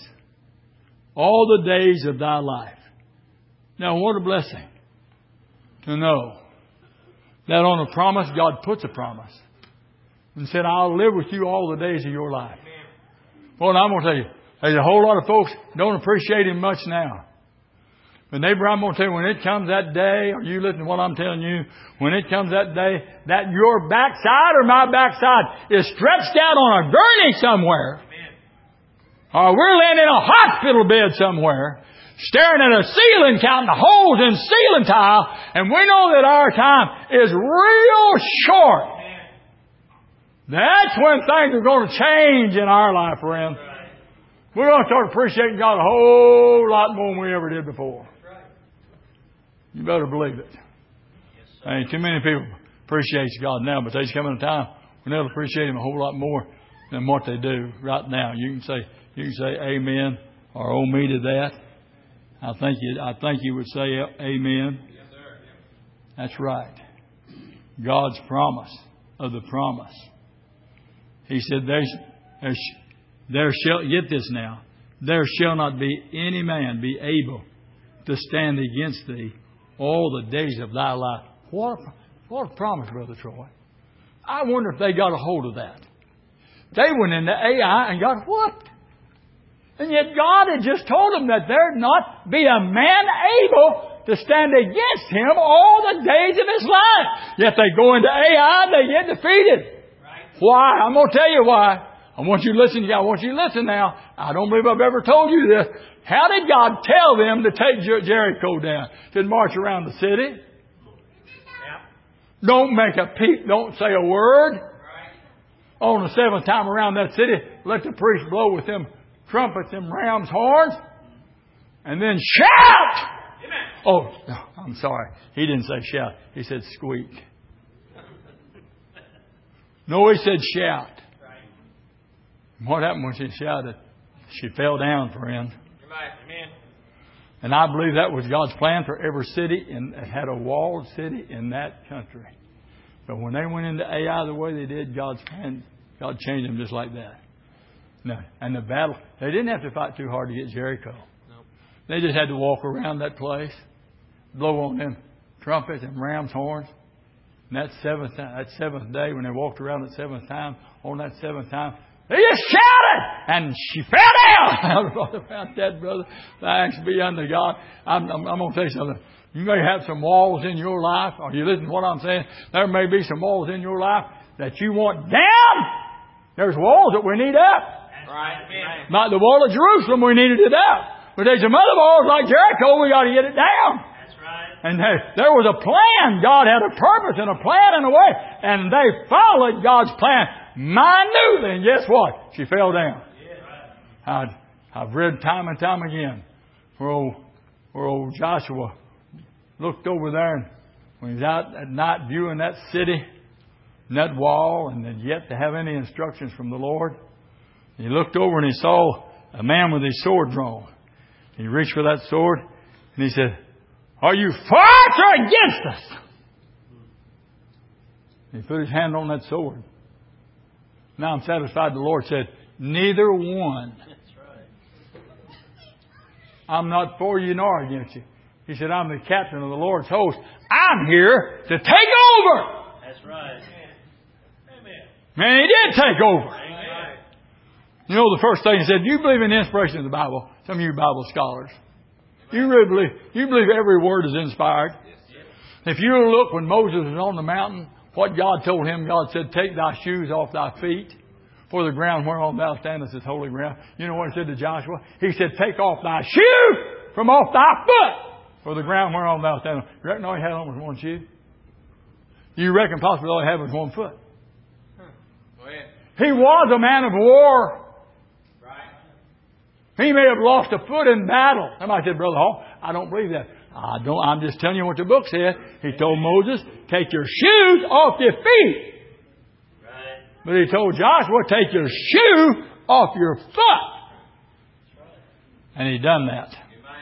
days of thy life. Now, what a blessing to know that on a promise, God puts a promise and said, I'll live with you all the days of your life. Well, I'm going to tell you, there's a whole lot of folks don't appreciate Him much now. But neighbor, I'm going to tell you, when it comes that day, or you listen to what I'm telling you, when it comes that day, that your backside or my backside is stretched out on a gurney somewhere, or we're laying in a hospital bed somewhere, staring at a ceiling, counting the holes in ceiling tile, and we know that our time is real short. That's when things are going to change in our life, friend. We're going to start appreciating God a whole lot more than we ever did before. You better believe it. Ain't too many people appreciate God now, but there's coming a time when they'll appreciate Him a whole lot more than what they do right now. You can say amen or oh me to that. I think you would say amen. Yes, sir. That's right. God's promise of the promise. He said, there shall, get this now, there shall not be any man be able to stand against thee all the days of thy life. What a promise, Brother Troy. I wonder if they got a hold of that. They went into Ai and got whooped. And yet God had just told them that there'd not be a man able to stand against Him all the days of his life. Yet they go into Ai and they get defeated. Right. Why? I'm going to tell you why. I want you to listen. I want you to listen now. I don't believe I've ever told you this. How did God tell them to take Jericho down? To march around the city? Don't make a peep. Don't say a word. On the 7th time around that city, let the priest blow with them trumpets, them ram's horns, and then shout. Oh, no, I'm sorry. He didn't say shout. He said squeak. No, he said shout. What happened when she shouted? She fell down, friend. And I believe that was God's plan for every city and had a walled city in that country. But when they went into Ai the way they did, God's plan, God changed them just like that. No, and the battle, they didn't have to fight too hard to get Jericho. Nope. They just had to walk around that place, blow on them trumpets and ram's horns. And that seventh day, when they walked around that 7th time, on that 7th time, they just shouted, and she fell down. I don't know about that, brother. Thanks be unto God. I'm going to tell you something. You may have some walls in your life. Are you listening to what I'm saying? There may be some walls in your life that you want down. There's walls that we need up. Right. Like the wall of Jerusalem, we needed it up. But there's some other walls like Jericho, we got to get it down. That's right. And there was a plan. God had a purpose and a plan and a way. And they followed God's plan minutely. And guess what? She fell down. I've read time and time again where old Joshua looked over there and when he was out at night viewing that city and that wall and had yet to have any instructions from the Lord. He looked over and he saw a man with his sword drawn. He reached for that sword and he said, "Are you for us or against us?" He put his hand on that sword. Now I'm satisfied the Lord said, "Neither one." That's right. I'm not for you nor against you. He said, "I'm the captain of the Lord's host. I'm here to take over." That's right. Amen. And he did take over. Amen. You know, the first thing he said, do you believe in the inspiration of the Bible? Some of you Bible scholars. You really believe every word is inspired? If you look when Moses was on the mountain, what God told him, God said, "Take thy shoes off thy feet, for the ground whereon thou standest is holy ground." You know what he said to Joshua? He said, "Take off thy shoe from off thy foot, for the ground whereon thou standest." You reckon all he had on was one shoe? You reckon possibly all he had was one foot? He was a man of war. He may have lost a foot in battle. Somebody said, "Brother Hall, I don't believe that." I'm just telling you what the book said. He told Moses, "Take your shoes off your feet." Right. But he told Joshua, "Take your shoe off your foot." And he done that.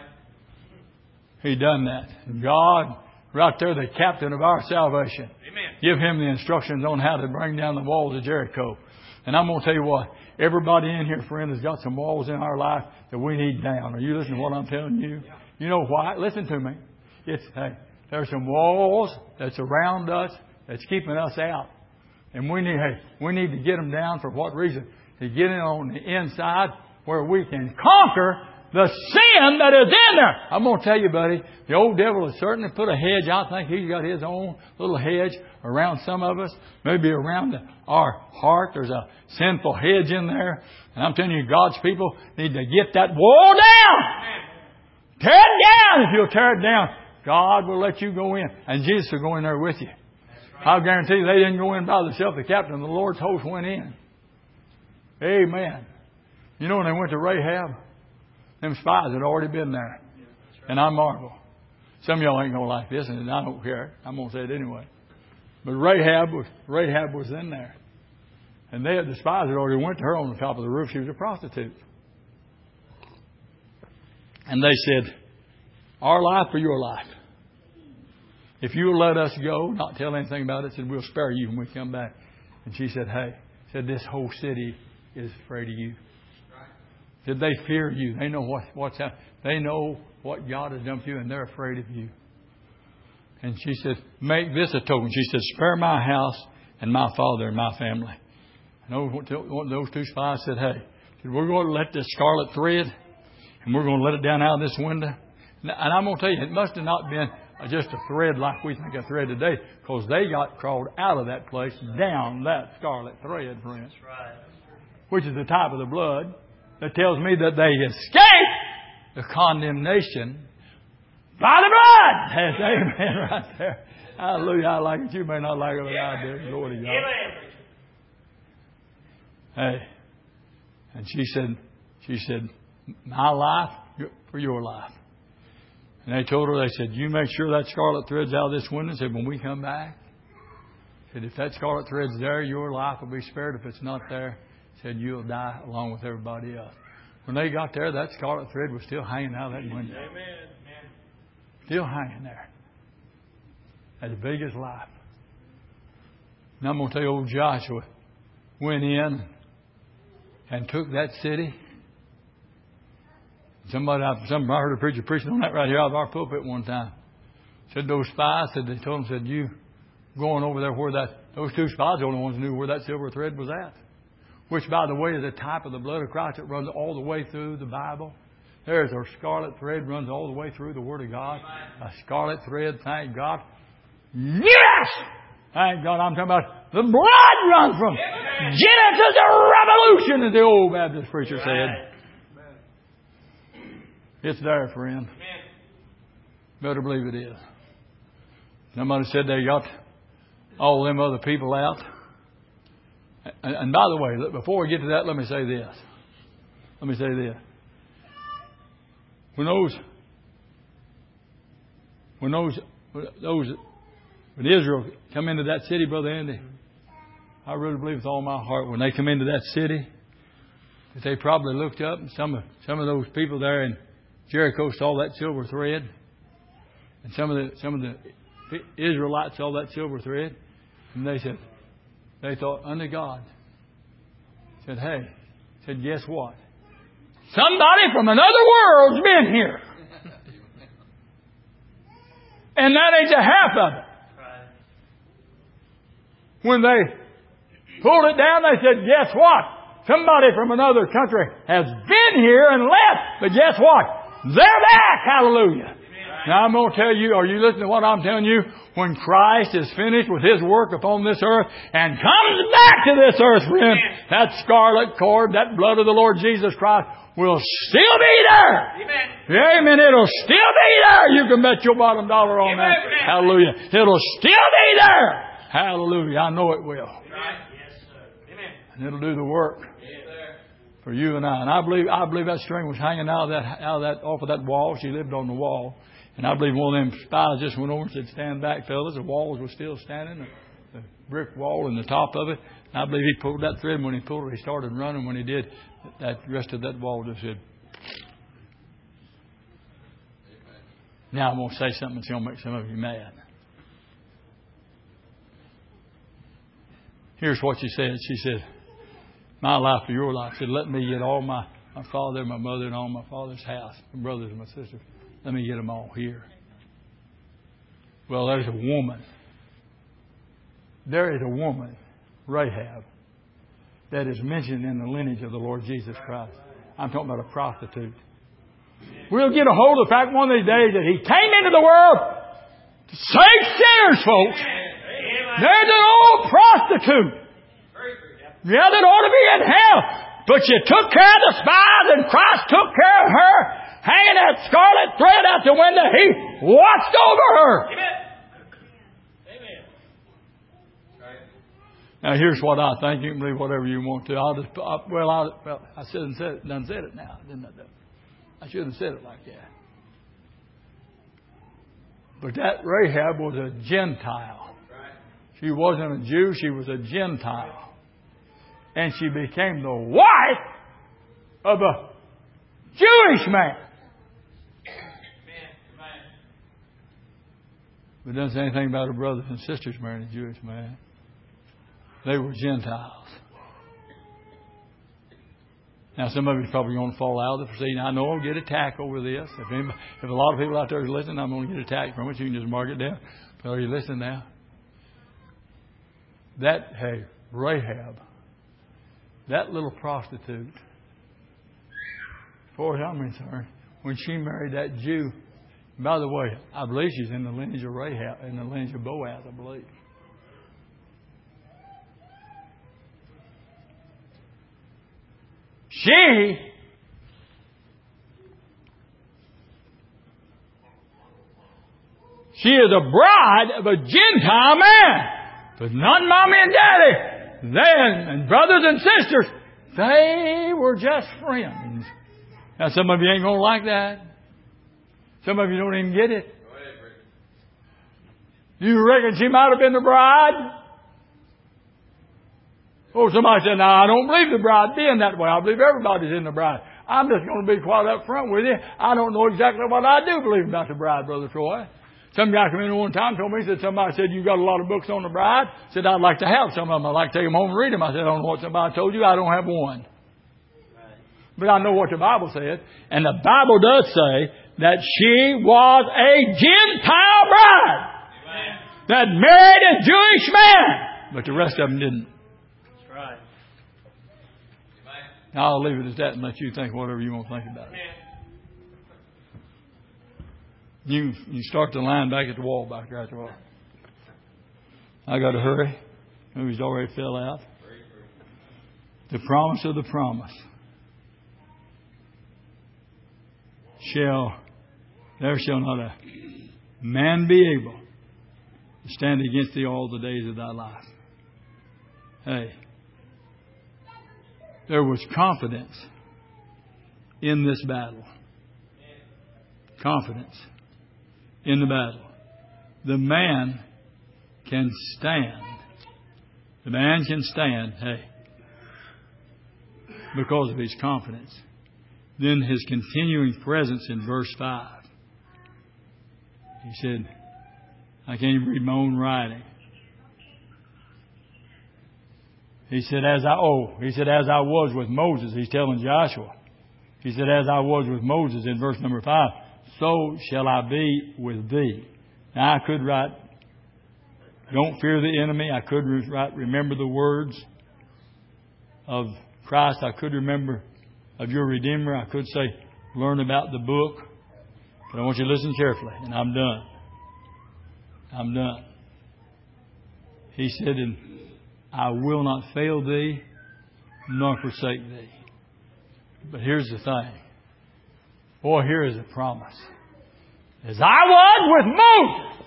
He done that. And God, right there, the captain of our salvation. Amen. Give him the instructions on how to bring down the walls of Jericho. And I'm going to tell you what. Everybody in here, friend, has got some walls in our life that we need down. Are you listening to what I'm telling you? You know why? Listen to me. There's some walls that's around us that's keeping us out. And we need to get them down for what reason? To get in on the inside where we can conquer the sin that is in there. I'm going to tell you, buddy, the old devil has certainly put a hedge. I think he's got his own little hedge around some of us. Maybe around our heart. There's a sinful hedge in there. And I'm telling you, God's people need to get that wall down. Tear it down. If you'll tear it down, God will let you go in. And Jesus will go in there with you. I'll guarantee you they didn't go in by themselves. The captain of the Lord's host went in. Amen. You know when they went to Rahab? Them spies had already been there. And I marvel. Some of y'all ain't going to like this, and I don't care. I'm going to say it anyway. But Rahab was in there. And the spies had already went to her on the top of the roof. She was a prostitute. And they said, "Our life or your life? If you'll let us go, not tell anything about it, said we'll spare you when we come back." And she said, "This whole city is afraid of you." Did they fear you? They know what's happening. They know what God has done for you, and they're afraid of you. And she said, "Make this a token." She said, "Spare my house and my father and my family." And one of those two spies said, "We're going to let this scarlet thread, and we're going to let it down out of this window." And I'm going to tell you, it must have not been just a thread like we think a thread today, because they got crawled out of that place down that scarlet thread, friends. That's right. which is the type of the blood, that tells me that they escape the condemnation by the blood. That's amen right there. Hallelujah. I like it. You may not like it, but I do. Glory to God. Hey. And she said, my life for your life. And they told her, they said, you make sure that scarlet thread's out of this window. Said, when we come back, said, if that scarlet thread's there, your life will be spared. If it's not there, said, you'll die along with everybody else. When they got there, that scarlet thread was still hanging out of that window. Amen. Still hanging there. As big as life. Now I'm going to tell you, old Joshua went in and took that city. I heard a preacher preaching on that right here out of our pulpit one time. Said those spies, they told him, said, you going over there where those two spies, the only ones who knew where that silver thread was at. Which, by the way, is a type of the blood of Christ that runs all the way through the Bible. There's our scarlet thread runs all the way through the Word of God. A scarlet thread, thank God. Yes! Thank God, I'm talking about the blood runs from Genesis to Revolution, as the old Baptist preacher said. It's there, friend. Better believe it is. Somebody said they got all them other people out. And by the way, before we get to that, let me say this. When Israel come into that city, Brother Andy, I really believe with all my heart, when they come into that city, that they probably looked up and some of those people there in Jericho saw that silver thread, and some of the Israelites saw that silver thread, and they thought unto God, said, guess what? Somebody from another world's been here. And that ain't the half of it. When they pulled it down, they said, guess what? Somebody from another country has been here and left. But guess what? They're back. Hallelujah. Now I'm going to tell you, are you listening to what I'm telling you? When Christ is finished with His work upon this earth and comes back to this earth, friend, that scarlet cord, that blood of the Lord Jesus Christ will still be there. Amen. It'll still be there. You can bet your bottom dollar on that. Hallelujah. It'll still be there. Hallelujah. I know it will. Yes, sir. Amen. And it'll do the work for you and I. And I believe that string was hanging off of that wall. She lived on the wall. And I believe one of them spies just went over and said, stand back, fellas. The walls were still standing, the brick wall and the top of it. And I believe he pulled that thread. When he pulled it, he started running. When he did, that rest of that wall just said. Now I'm going to say something that's going to make some of you mad. Here's what she said. She said, my life for your life. She said, let me get all my father, my mother, and all my father's house, my brothers and my sisters. Let me get them all here. Well, there's a woman. There is a woman, Rahab, that is mentioned in the lineage of the Lord Jesus Christ. I'm talking about a prostitute. We'll get a hold of the fact one of these days that He came into the world to save sinners, folks. There's an old prostitute. Yeah, that ought to be in hell. But you took care of the spies and Christ took care of her. Hanging that scarlet thread out the window, He watched over her. Amen. Now here's what I think. You can believe whatever you want to. I shouldn't have said it. Done said it now, didn't I? I shouldn't have said it like that. But that Rahab was a Gentile. She wasn't a Jew. She was a Gentile. And she became the wife of a Jewish man. But it doesn't say anything about her brothers and sisters marrying a Jewish man. They were Gentiles. Now, some of you are probably going to fall out of the proceeding. I know I'll get attacked over this. If a lot of people out there are listening, I'm going to get attacked from it. You can just mark it down. But are you listening now? Rahab, that little prostitute, as far as I'm concerned, when she married that Jew, by the way, I believe she's in the lineage of Rahab, in the lineage of Boaz, I believe. She is a bride of a Gentile man. But not Mommy and Daddy. Then, and brothers and sisters, they were just friends. Now, some of you ain't going to like that. Some of you don't even get it. You reckon she might have been the bride? Oh, somebody said, "Now, I don't believe the bride being that way. I believe everybody's in the bride." I'm just going to be quite up front with you. I don't know exactly what I do believe about the bride, Brother Troy. Some guy came in one time, told me, somebody said, "You got a lot of books on the bride?" Said, "I'd like to have some of them. I'd like to take them home and read them." I said, "I don't know what somebody told you. I don't have one." But I know what the Bible said. And the Bible does say that she was a Gentile bride. Amen. That married a Jewish man. But the rest of them didn't. That's right. Now I'll leave it at that and let you think whatever you want to think about it. You start the line back at the wall back there at the wall. I got to hurry. He's already fell out. The promise of the promise. There shall not a man be able to stand against thee all the days of thy life. Hey, there was confidence in this battle. Confidence in the battle. The man can stand. The man can stand, hey, because of his confidence. Then his continuing presence in verse 5. He said, I can't even read my own writing. He said, as I was with Moses. He's telling Joshua. He said, as I was with Moses in verse number 5, so shall I be with thee. Now I could write, don't fear the enemy. I could write, remember the words of Christ. I could remember of your Redeemer. I could say, learn about the book. But I want you to listen carefully. And I'm done. I'm done. He said, and I will not fail thee, nor forsake thee. But here's the thing. Boy, here is a promise. As I was with Moses,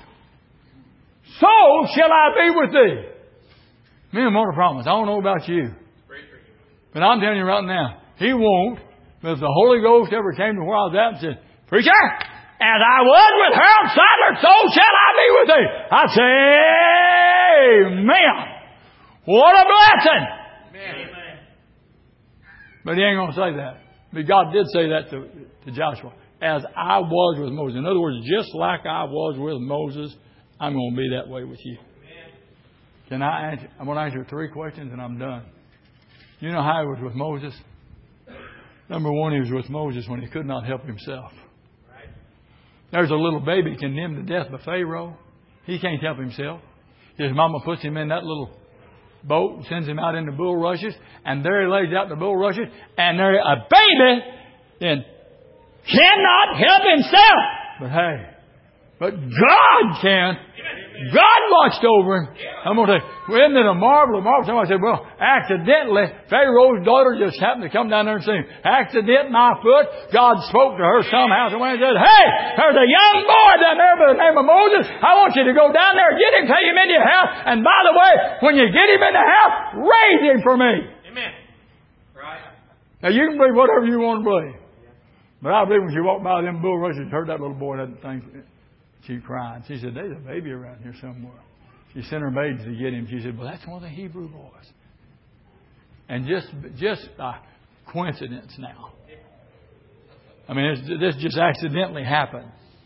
so shall I be with thee. Man, what a promise. I don't know about you. But I'm telling you right now, He won't. But if the Holy Ghost ever came to where I was at and said, preacher, as I was with Harold Sadler, so shall I be with thee. I'd say, amen. What a blessing. Amen. But He ain't going to say that. But God did say that to Joshua. As I was with Moses. In other words, just like I was with Moses, I'm going to be that way with you. Can I answer? I'm going to answer 3 questions and I'm done. You know how He was with Moses? Number 1, He was with Moses when he could not help himself. Right. There's a little baby condemned to death by Pharaoh. He can't help himself. His mama puts him in that little boat and sends him out in the bulrushes. And there he lays out in the bulrushes. And there a baby then cannot help himself. But hey, but God can. God watched over him. I'm going to say, well, isn't it a marvel? Somebody said, well, accidentally, Pharaoh's daughter just happened to come down there and see him. Accident, my foot. God spoke to her somehow. Someone said, hey, there's a young boy down there by the name of Moses. I want you to go down there, get him, take him into your house. And by the way, when you get him in the house, raise him for me. Amen. Right. Now, you can believe whatever you want to believe. But I believe when she walked by them bulrushes, heard that little boy, that thing. She cried. She said, there's a baby around here somewhere. She sent her maids to get him. She said, well, that's one of the Hebrew boys. And just by coincidence now. I mean, this just accidentally happened.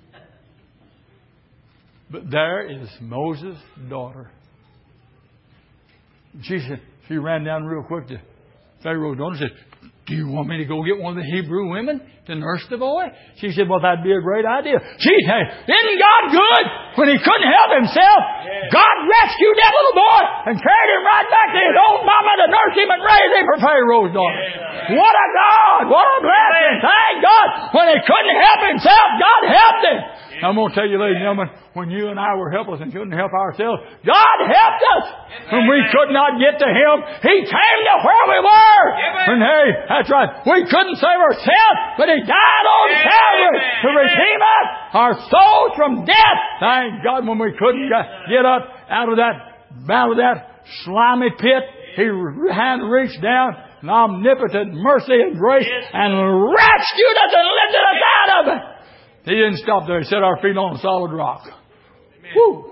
But there is Moses' daughter. She ran down real quick to Pharaoh's daughter and said, do you want me to go get one of the Hebrew women to nurse the boy? She said, well, that'd be a great idea. She said, isn't God good? When he couldn't help himself, God rescued that little boy and carried him right back to his own mama to nurse him and raise him for Pharaoh's daughter. What a God! What a blessing! Thank God! When he couldn't help himself, God helped him. I'm going to tell you, ladies and gentlemen, when you and I were helpless and couldn't help ourselves, God helped us. When we could not get to Him, He came to where we were. And hey, that's right. We couldn't save ourselves, but He died on Calvary to redeem us, our souls from death. Thank God when we couldn't get up out of that slimy pit, He had reached down in omnipotent mercy and grace and rescued us and lifted us out of it. He didn't stop there. He set our feet on a solid rock. Woo.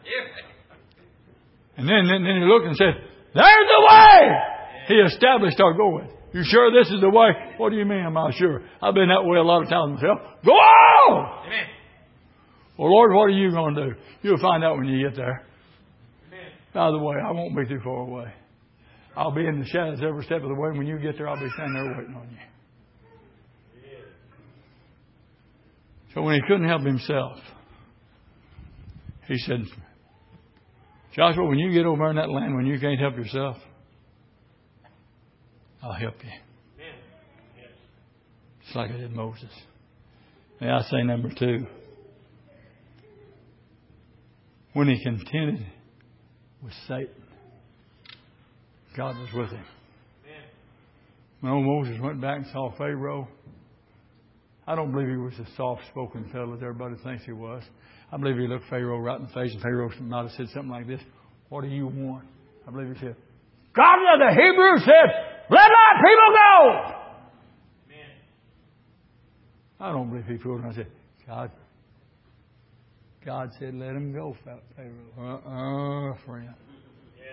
And then He looked and said, there's the way. He established our going. You sure this is the way? What do you mean I'm not sure? I've been that way a lot of times myself. Go on! Amen. Well, Lord, what are you going to do? You'll find out when you get there. Amen. By the way, I won't be too far away. I'll be in the shadows every step of the way. When you get there, I'll be standing there waiting on you. So when he couldn't help himself, he said, Joshua, when you get over in that land, when you can't help yourself, I'll help you. Just like I did Moses. May I say number 2. When he contended with Satan, God was with him. When old Moses went back and saw Pharaoh, I don't believe he was a soft-spoken fellow that everybody thinks he was. I believe he looked Pharaoh right in the face, and Pharaoh might have said something like this, what do you want? I believe he said, God of the Hebrews said, let my people go! Amen. I don't believe he fooled him. I said, God said, let him go, Pharaoh. Friend. Yes.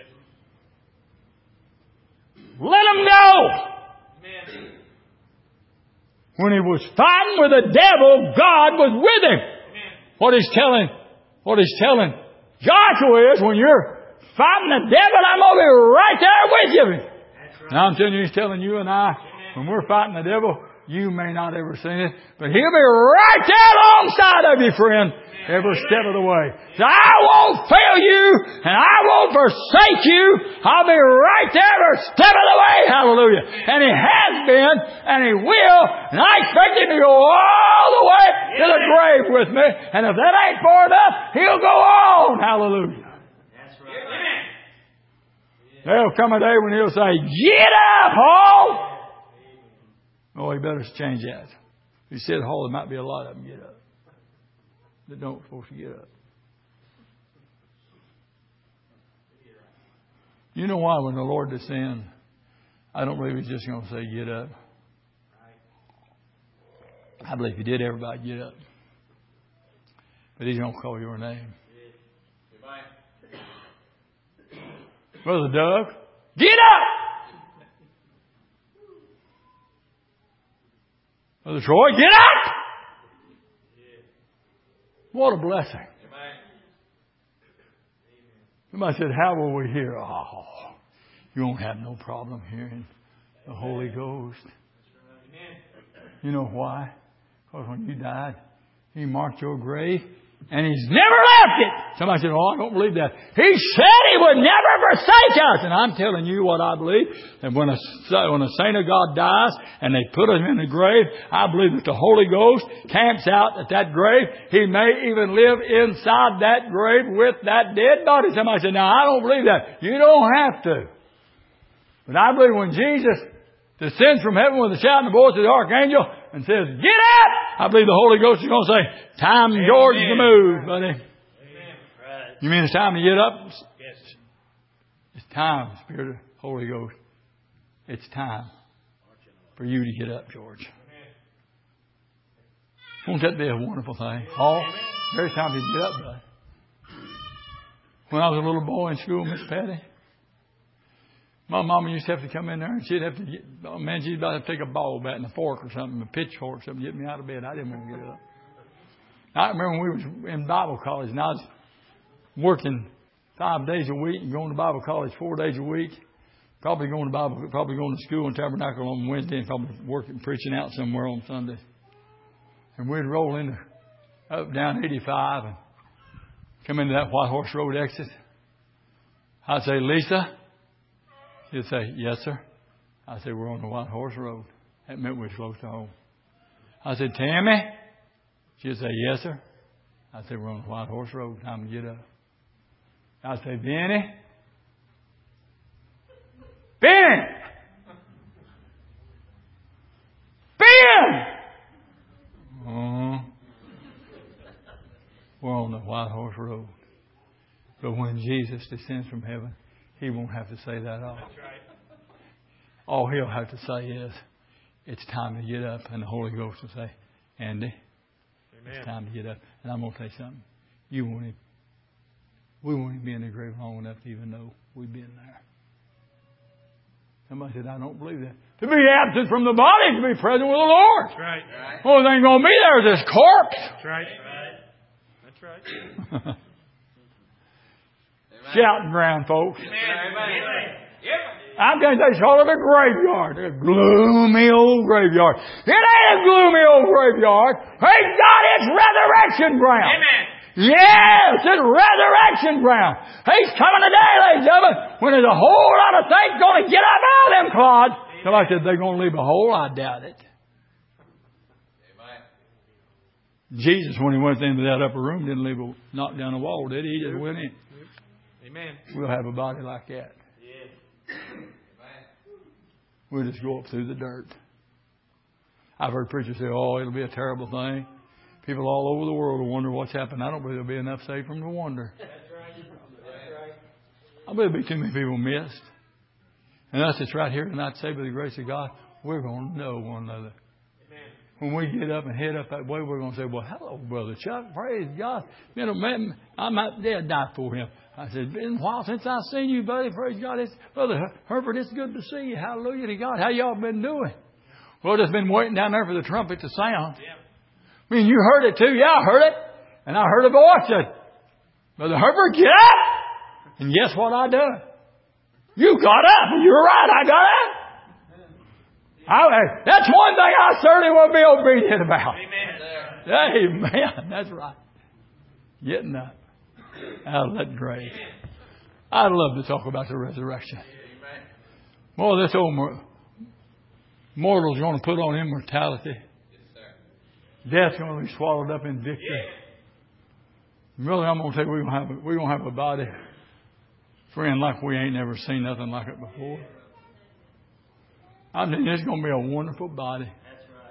Let him go! Amen. When he was fighting with the devil, God was with him. Amen. What he's telling Joshua is, when you're fighting the devil, I'm going to be right there with you. That's right. Now I'm telling you, he's telling you and I, when we're fighting the devil, you may not ever seen it, but he'll be right there alongside of you, friend, every step of the way. So I won't fail you, and I won't forsake you. I'll be right there every step of the way. Hallelujah. And he has been, and he will, and I expect him to go all the way to the grave with me. And if that ain't far enough, he'll go on. Hallelujah. That's right. There'll come a day when he'll say, get up, Paul! Oh, he better change that. He said, there might be a lot of them get up that don't supposed to get up. You know why when the Lord descends, I don't believe He's just going to say, get up. I believe He did everybody get up. But He's going to call your name. Brother Doug, get up! Brother Troy, get up! What a blessing. Somebody said, how will we hear? Oh, you won't have no problem hearing the Holy Ghost. You know why? Because when you died, He marked your grave and He's never left it. Somebody said, oh, I don't believe that. He said He would never forsake us. And I'm telling you what I believe. And when a saint of God dies and they put him in the grave, I believe that the Holy Ghost camps out at that grave. He may even live inside that grave with that dead body. Somebody said, now I don't believe that. You don't have to. But I believe when Jesus descends from heaven with a shout and the voice of the archangel and says, get up! I believe the Holy Ghost is going to say, time, George, to move, buddy. Amen. Right. You mean it's time to get up? Yes. It's time, Spirit of Holy Ghost. It's time for you to get up, George. Won't that be a wonderful thing? Paul, very time to get up, buddy. When I was a little boy in school, Miss Patty, my mama used to have to come in there and she'd have to she'd about to take a ball bat and a fork or something, a pitchfork or something, to get me out of bed. I didn't want to get up. I remember when we was in Bible college and I was working 5 days a week and going to Bible college 4 days a week. Probably going to school in Tabernacle on Wednesday and probably working, preaching out somewhere on Sunday. And we'd roll up down 85 and come into that White Horse Road exit. I'd say, Lisa. He'd say, yes, sir. I said, we're on the White Horse Road. That meant we were close to home. I said, Tammy? She'd say, yes, sir. I said, we're on the White Horse Road. Time to get up. I said, Benny? Ben! Ben! We're on the White Horse Road. But when Jesus descends from heaven, He won't have to say that all. That's right. All He'll have to say is, it's time to get up. And the Holy Ghost will say, Andy, Amen. It's time to get up. And I'm going to tell you something. We won't even be in the grave long enough to even know we've been there. Somebody said, I don't believe that. To be absent from the body, to be present with the Lord. That's right. Only thing going to be there is this corpse. That's right. That's right. Shouting ground, folks. Amen. I'm going to say, call it a graveyard. A gloomy old graveyard. It ain't a gloomy old graveyard. Praise God, it's resurrection ground. Amen. Yes, it's resurrection ground. He's coming today, ladies and gentlemen, when there's a whole lot of things going to get up out of them clods. Somebody said they're going to leave a hole. I doubt it. Jesus, when He went into that upper room, didn't leave knock down the wall, did He? He just went in. Amen. We'll have a body like that. Yes. We'll just go up through the dirt. I've heard preachers say, oh, it'll be a terrible thing. People all over the world will wonder what's happened. I don't believe there'll be enough saved from to wonder. That's right. That's right. I believe there'll be too many people missed. And us that's right here tonight, saved by the grace of God, we're going to know one another. When we get up and head up that way, we're going to say, well, hello, Brother Chuck. Praise God. You know, man, I might dare die for him. I said, it's been a while since I've seen you, buddy. Praise God. Brother Herbert, it's good to see you. Hallelujah to God. How y'all been doing? Well, just been waiting down there for the trumpet to sound. Yeah. I mean, you heard it too. Yeah, I heard it. And I heard a voice that, Brother Herbert, get up. And guess what I done? You got up. You're right. I got up. That's one thing I certainly will be obedient about. Amen. Amen. That's right. Getting up out of that grave. I'd love to talk about the resurrection. Well, this old mortal's going to put on immortality. Death's going to be swallowed up in victory. Brother, I'm going to tell you, we're going to have a body, friend, like we ain't never seen nothing like it before. I mean, it's going to be a wonderful body. That's right.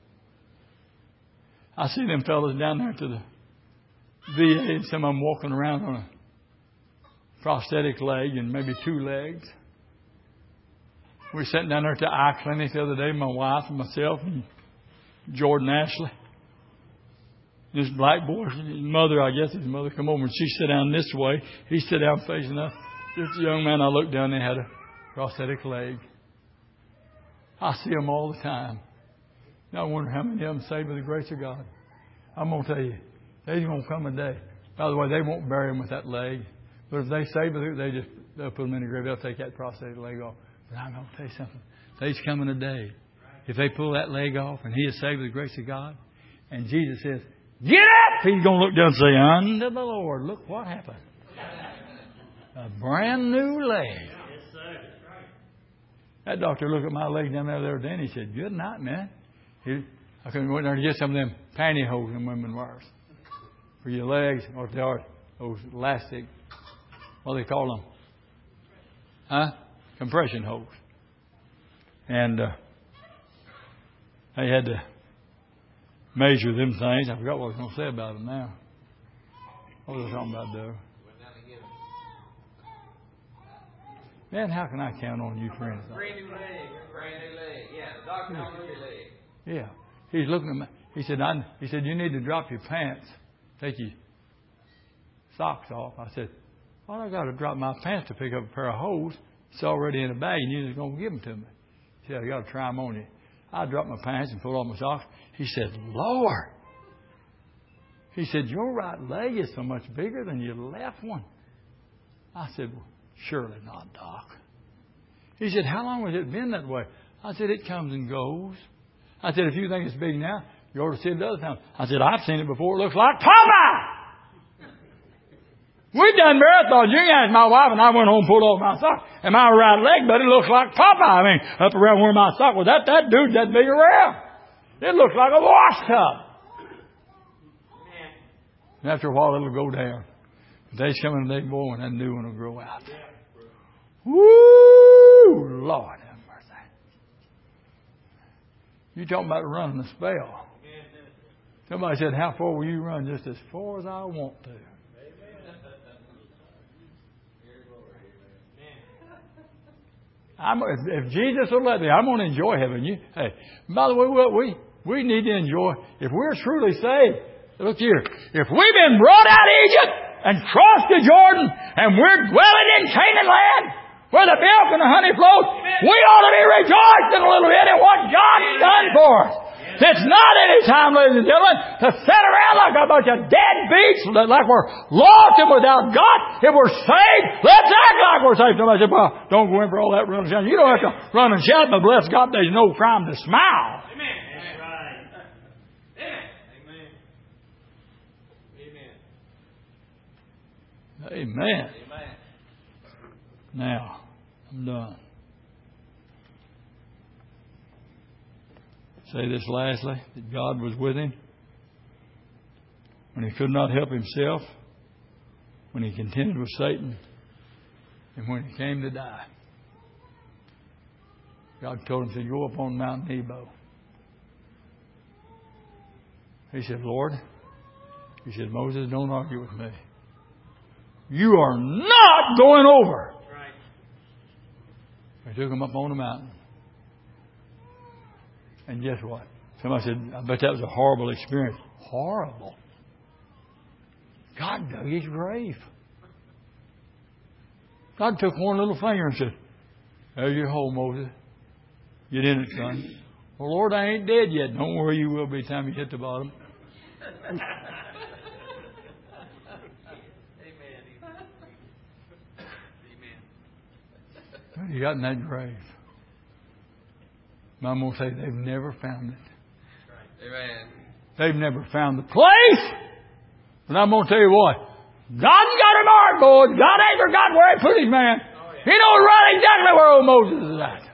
I see them fellas down there to the VA, and some of them walking around on a prosthetic leg and maybe two legs. We were sitting down there at the eye clinic the other day, my wife and myself and Jordan Ashley. This black boy, his mother, I guess his mother, come over and she sat down this way. He sat down facing us. This young man, I looked down, they had a prosthetic leg. I see them all the time. Now I wonder how many of them saved by the grace of God. I'm going to tell you, there's going to come a day. By the way, they won't bury them with that leg. But if they save it, they'll put them in the grave. They'll take that prosthetic leg off. But I'm going to tell you something. There's coming a day. If they pull that leg off and he is saved by the grace of God, and Jesus says, get up! He's going to look down and say, unto the Lord, look what happened. A brand new leg. Yes, sir. That's right. That doctor looked at my leg down there the other day and he said, good night, man. I couldn't go in there to get some of them pantyhose them women wears for your legs, or if they are those elastic, what do they call them? Compression hose. And they had to measure them things. I forgot what I was going to say about them now. What was I talking about, Doug? Man, how can I count on you, friends? Brand new leg. Yeah, the doctor on your leg. Yeah. He's looking at me. He said, you need to drop your pants. Take your socks off. I said, well, I got to drop my pants to pick up a pair of hose. It's already in a bag and you're just going to give them to me. He said, I got to try them on you. I dropped my pants and pulled off my socks. He said, Lord. He said, your right leg is so much bigger than your left one. I said, well, surely not, Doc. He said, how long has it been that way? I said, it comes and goes. I said, if you think it's big now, you ought to see it the other time. I said, I've seen it before. It looks like Popeye. We done marathons. You can ask my wife, and I went home and pulled off my sock. And my right leg, but it looks like Popeye. I mean, up around where my sock was. That dude that big around. It looks like a wash tub. And after a while, it'll go down. The day's coming, the day boy, when that new one will grow out. Woo! Lord have mercy. You talking about running a spell. Somebody said, how far will you run? Just as far as I want to. If Jesus will let me, I'm going to enjoy heaven. Hey, by the way, we need to enjoy. If we're truly saved, look here. If we've been brought out of Egypt and crossed the Jordan and we're dwelling in Canaan land where the milk and the honey flows, we ought to be rejoicing a little bit at what God's done for us. It's not any time, ladies and gentlemen, to sit around like a bunch of deadbeats, like we're lost and without God. If we're saved, let's act like we're saved. Somebody said, well, don't go in for all that running and shouting. You don't have to run and shout, but bless God, there's no crime to smile. Amen. That's right. Amen. Amen. Amen. Now, I'm done. Say this lastly, that God was with him when he could not help himself, when he contended with Satan, and when he came to die. God told him to go up on Mount Nebo. He said, Lord, he said, Moses, don't argue with me. You are not going over. Right. He took him up on the mountain. And guess what? Somebody said, I bet that was a horrible experience. Horrible. God dug his grave. God took one little finger and said, there's your hole, Moses. Get in it, son. Well, Lord, I ain't dead yet. Don't worry, you will be the time you hit the bottom. Amen. He got in that grave. I'm going to say they've never found it. Amen. They've never found the place. And I'm going to tell you what. God's got him marked, boys. God ain't forgotten where he put his man. He knows right exactly where old Moses is at.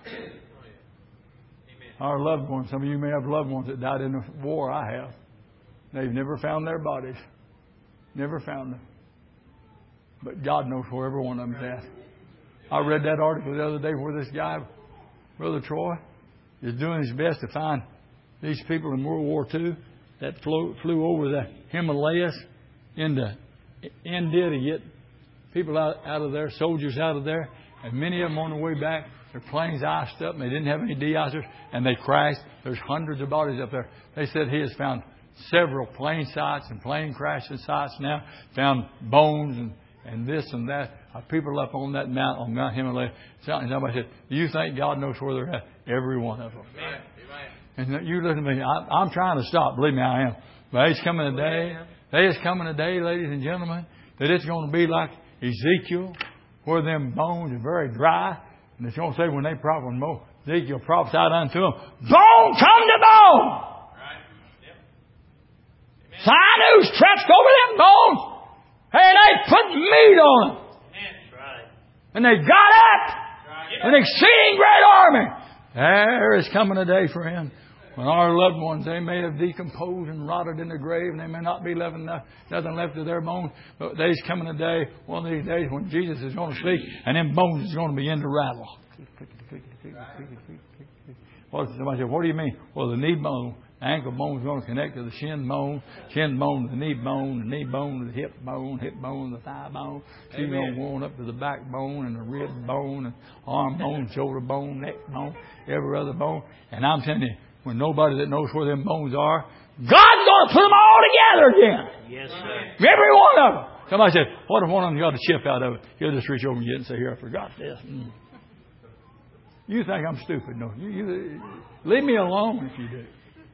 Our loved ones, some of you may have loved ones that died in the war. I have. They've never found their bodies. Never found them. But God knows where every one of them is at. I read that article the other day where this guy, Brother Troy, is doing his best to find these people in World War II that flew over the Himalayas into India to get people out of there, soldiers out of there. And many of them on the way back, their planes iced up and they didn't have any de-icers and they crashed. There's hundreds of bodies up there. They said he has found several plane sites and plane crashing sites now, found bones and this and that. People up on that mountain, on Mount Himalaya. Somebody said, do you think God knows where they're at? Every one of them. Amen. And you listen to me. I'm trying to stop. Believe me, I am. But there's coming a day. There is coming a day, ladies and gentlemen, that it's going to be like Ezekiel, where them bones are very dry. And it's going to say when Ezekiel prophesied unto them, bone come to bone. Right. Yep. Sinus stretched over them bones. And they put meat on them. And they got up. An exceeding great army. There is coming a day, friend, when our loved ones, they may have decomposed and rotted in the grave, and they may not be nothing left of their bones. But there's coming a day, one of these days, when Jesus is going to speak, and them bones is going to begin to rattle. Somebody said, what do you mean? Well, the knee bone, the ankle bone is going to connect to the shin bone to the knee bone to the hip bone to the thigh bone. She's going to go up to the backbone and the rib bone and arm bone, shoulder bone, neck bone, every other bone. And I'm telling you, when nobody that knows where them bones are, God's going to put them all together again. Yes, sir. Every one of them. Somebody said, what if one of them got a chip out of it? He'll just reach over and get it and say, here, I forgot this. You think I'm stupid. No. You leave me alone if you do.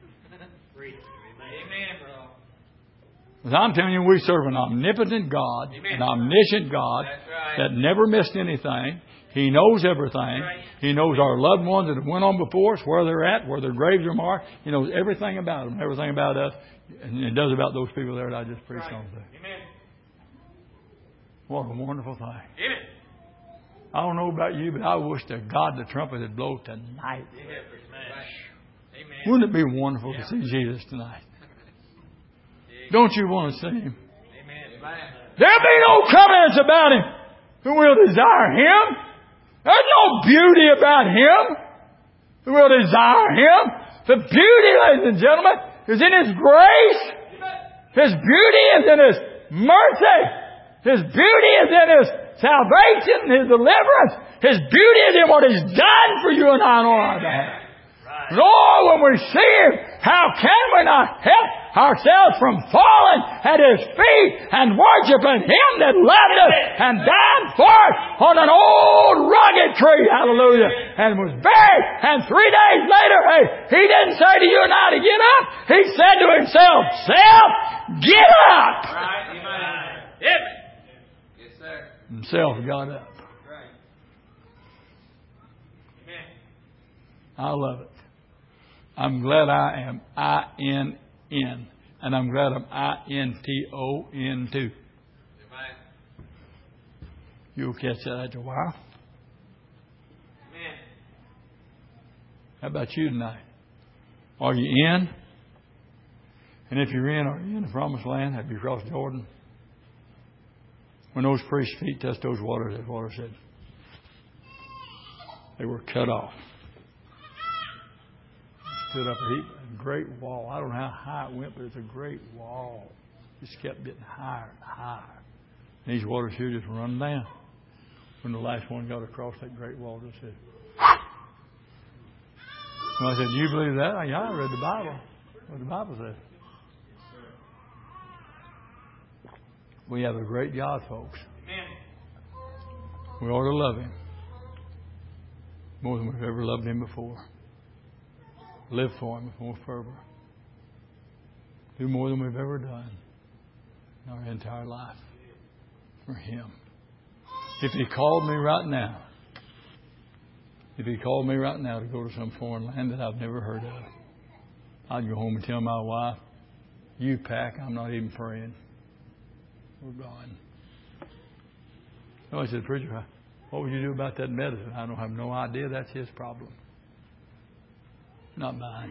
Amen, bro. Because I'm telling you, we serve an omnipotent God, an omniscient God that never missed anything. He knows everything. He knows our loved ones that have went on before us, where they're at, where their graves are marked. He knows everything about them, everything about us, and it does about those people there that I just preached on today. Amen. What a wonderful thing. Amen. I don't know about you, but I wish to God the trumpet had blown tonight. Amen. Wouldn't it be wonderful to see Jesus tonight? Don't you want to see Him? Amen. There'll be no comments about Him who will desire Him. There's no beauty about Him who will desire Him. The beauty, ladies and gentlemen, is in His grace. His beauty is in His mercy. His beauty is in His salvation, His deliverance. His beauty is in what He's done for you and I on our behalf. Lord, when we see Him, how can we not help ourselves from falling at His feet and worshiping Him that loved us and died for us on an old rugged tree, hallelujah, and was buried. And 3 days later, hey, He didn't say to you and I to get up. He said to Himself, self, get up. Right. Amen. Yes, sir. Himself got up. Right. Amen. I love it. I'm glad I am I-N-N. And I'm glad I'm I-N-T-O-N too. Amen. You'll catch that after a while. Amen. How about you tonight? Are you in? And if you're in, are you in the promised land? Have you crossed Jordan? When those priests' feet touched those waters, that water said they were cut off. Stood up a great wall. I don't know how high it went, but it's a great wall. It just kept getting higher and higher. And these waters here just run down. When the last one got across that great wall, just said, and I said, do you believe that? Yeah, I read the Bible. What the Bible says. We have a great God, folks. Amen. We ought to love Him more than we've ever loved Him before. Live for Him with more fervor. Do more than we've ever done in our entire life for Him. If He called me right now, to go to some foreign land that I've never heard of, I'd go home and tell my wife, you pack, I'm not even praying. We're gone. So I said, preacher, what would you do about that medicine? I don't have no idea. That's his problem. Not mine.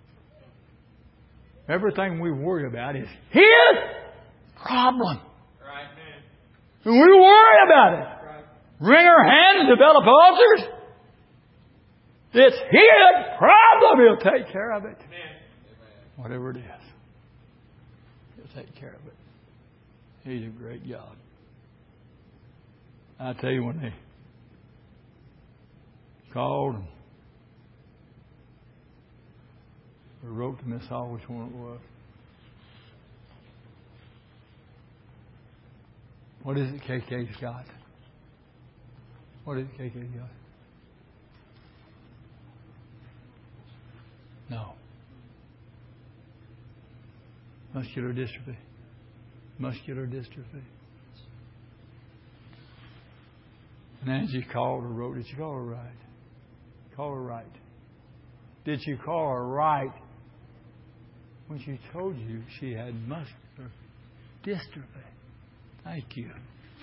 Everything we worry about is his problem. Right. And we worry about it. Right. Wring our hands and develop ulcers. It's his problem. He'll take care of it. Amen. Whatever it is. He'll take care of it. He's a great God. I tell you, when they called and wrote to Miss Hall which one it was. What is it KK's got? What is it KK's got? No. Muscular dystrophy. Muscular dystrophy. And Angie called or wrote. Did you call her right? Call her right. Did you call her right when she told you she had muscular dystrophy? Thank you.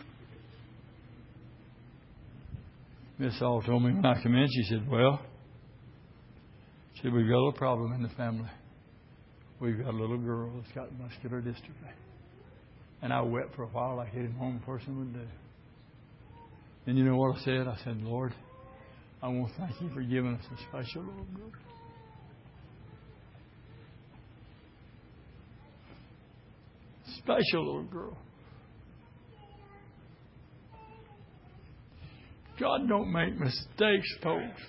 Miss Hall told me when I come in, she said, well, we've got a little problem in the family. We've got a little girl that's got muscular dystrophy. And I wept for a while like any normal person would do. And you know what I said? I said, Lord, I want to thank you for giving us a special little girl. Special little girl. God don't make mistakes, folks.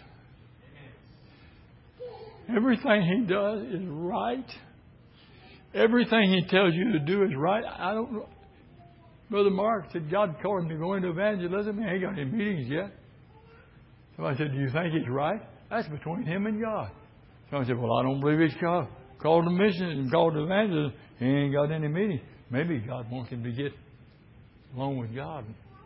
Everything He does is right. Everything He tells you to do is right. I don't know. Brother Mark said God called him to go into evangelism. He ain't got any meetings yet. Somebody said, do you think he's right? That's between him and God. Somebody said, well, I don't believe he's called to mission and called to evangelism. He ain't got any meetings. Maybe God wants him to get along with God.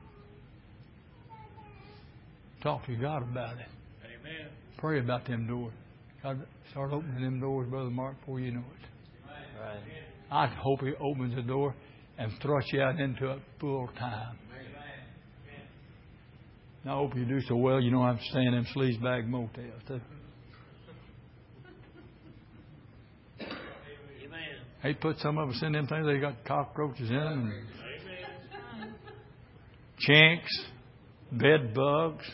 Talk to God about it. Amen. Pray about them doors. God, start opening them doors, Brother Mark, before you know it. Right. I hope He opens the door and thrusts you out into it full time. I hope you do so well you don't have to stay in them sleazebag motels, too. They put some of us in them things. They got cockroaches in them. And chinks, bed bugs.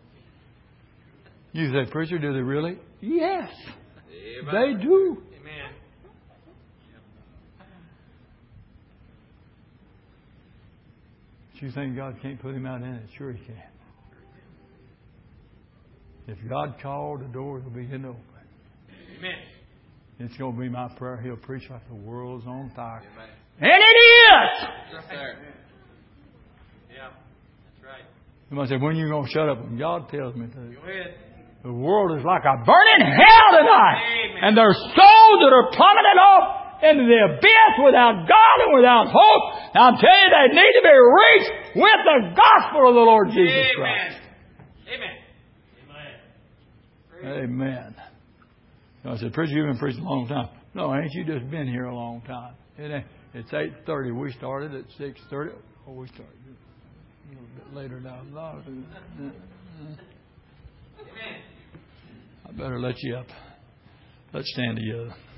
You say, preacher, do they really? Yes, they do. Amen. You think God can't put him out in it? Sure He can. If God called, the doors will be open. Amen. It's going to be my prayer. He'll preach like the world's on fire. Amen. And it is! Yes, sir. Yeah, that's right. Somebody said, when are you going to shut up? And God tells me to. Go ahead. The world is like a burning hell tonight. Amen. And there's souls that are plummeting off into the abyss without God and without hope. Now I'm telling you, they need to be reached with the gospel of the Lord Jesus Christ. Amen. Amen. So I said, preacher, you've been preaching a long time. No, ain't you just been here a long time? It's 8:30. We started at 6:30. Oh, we started a little bit later now. I better let you up. Let's stand together.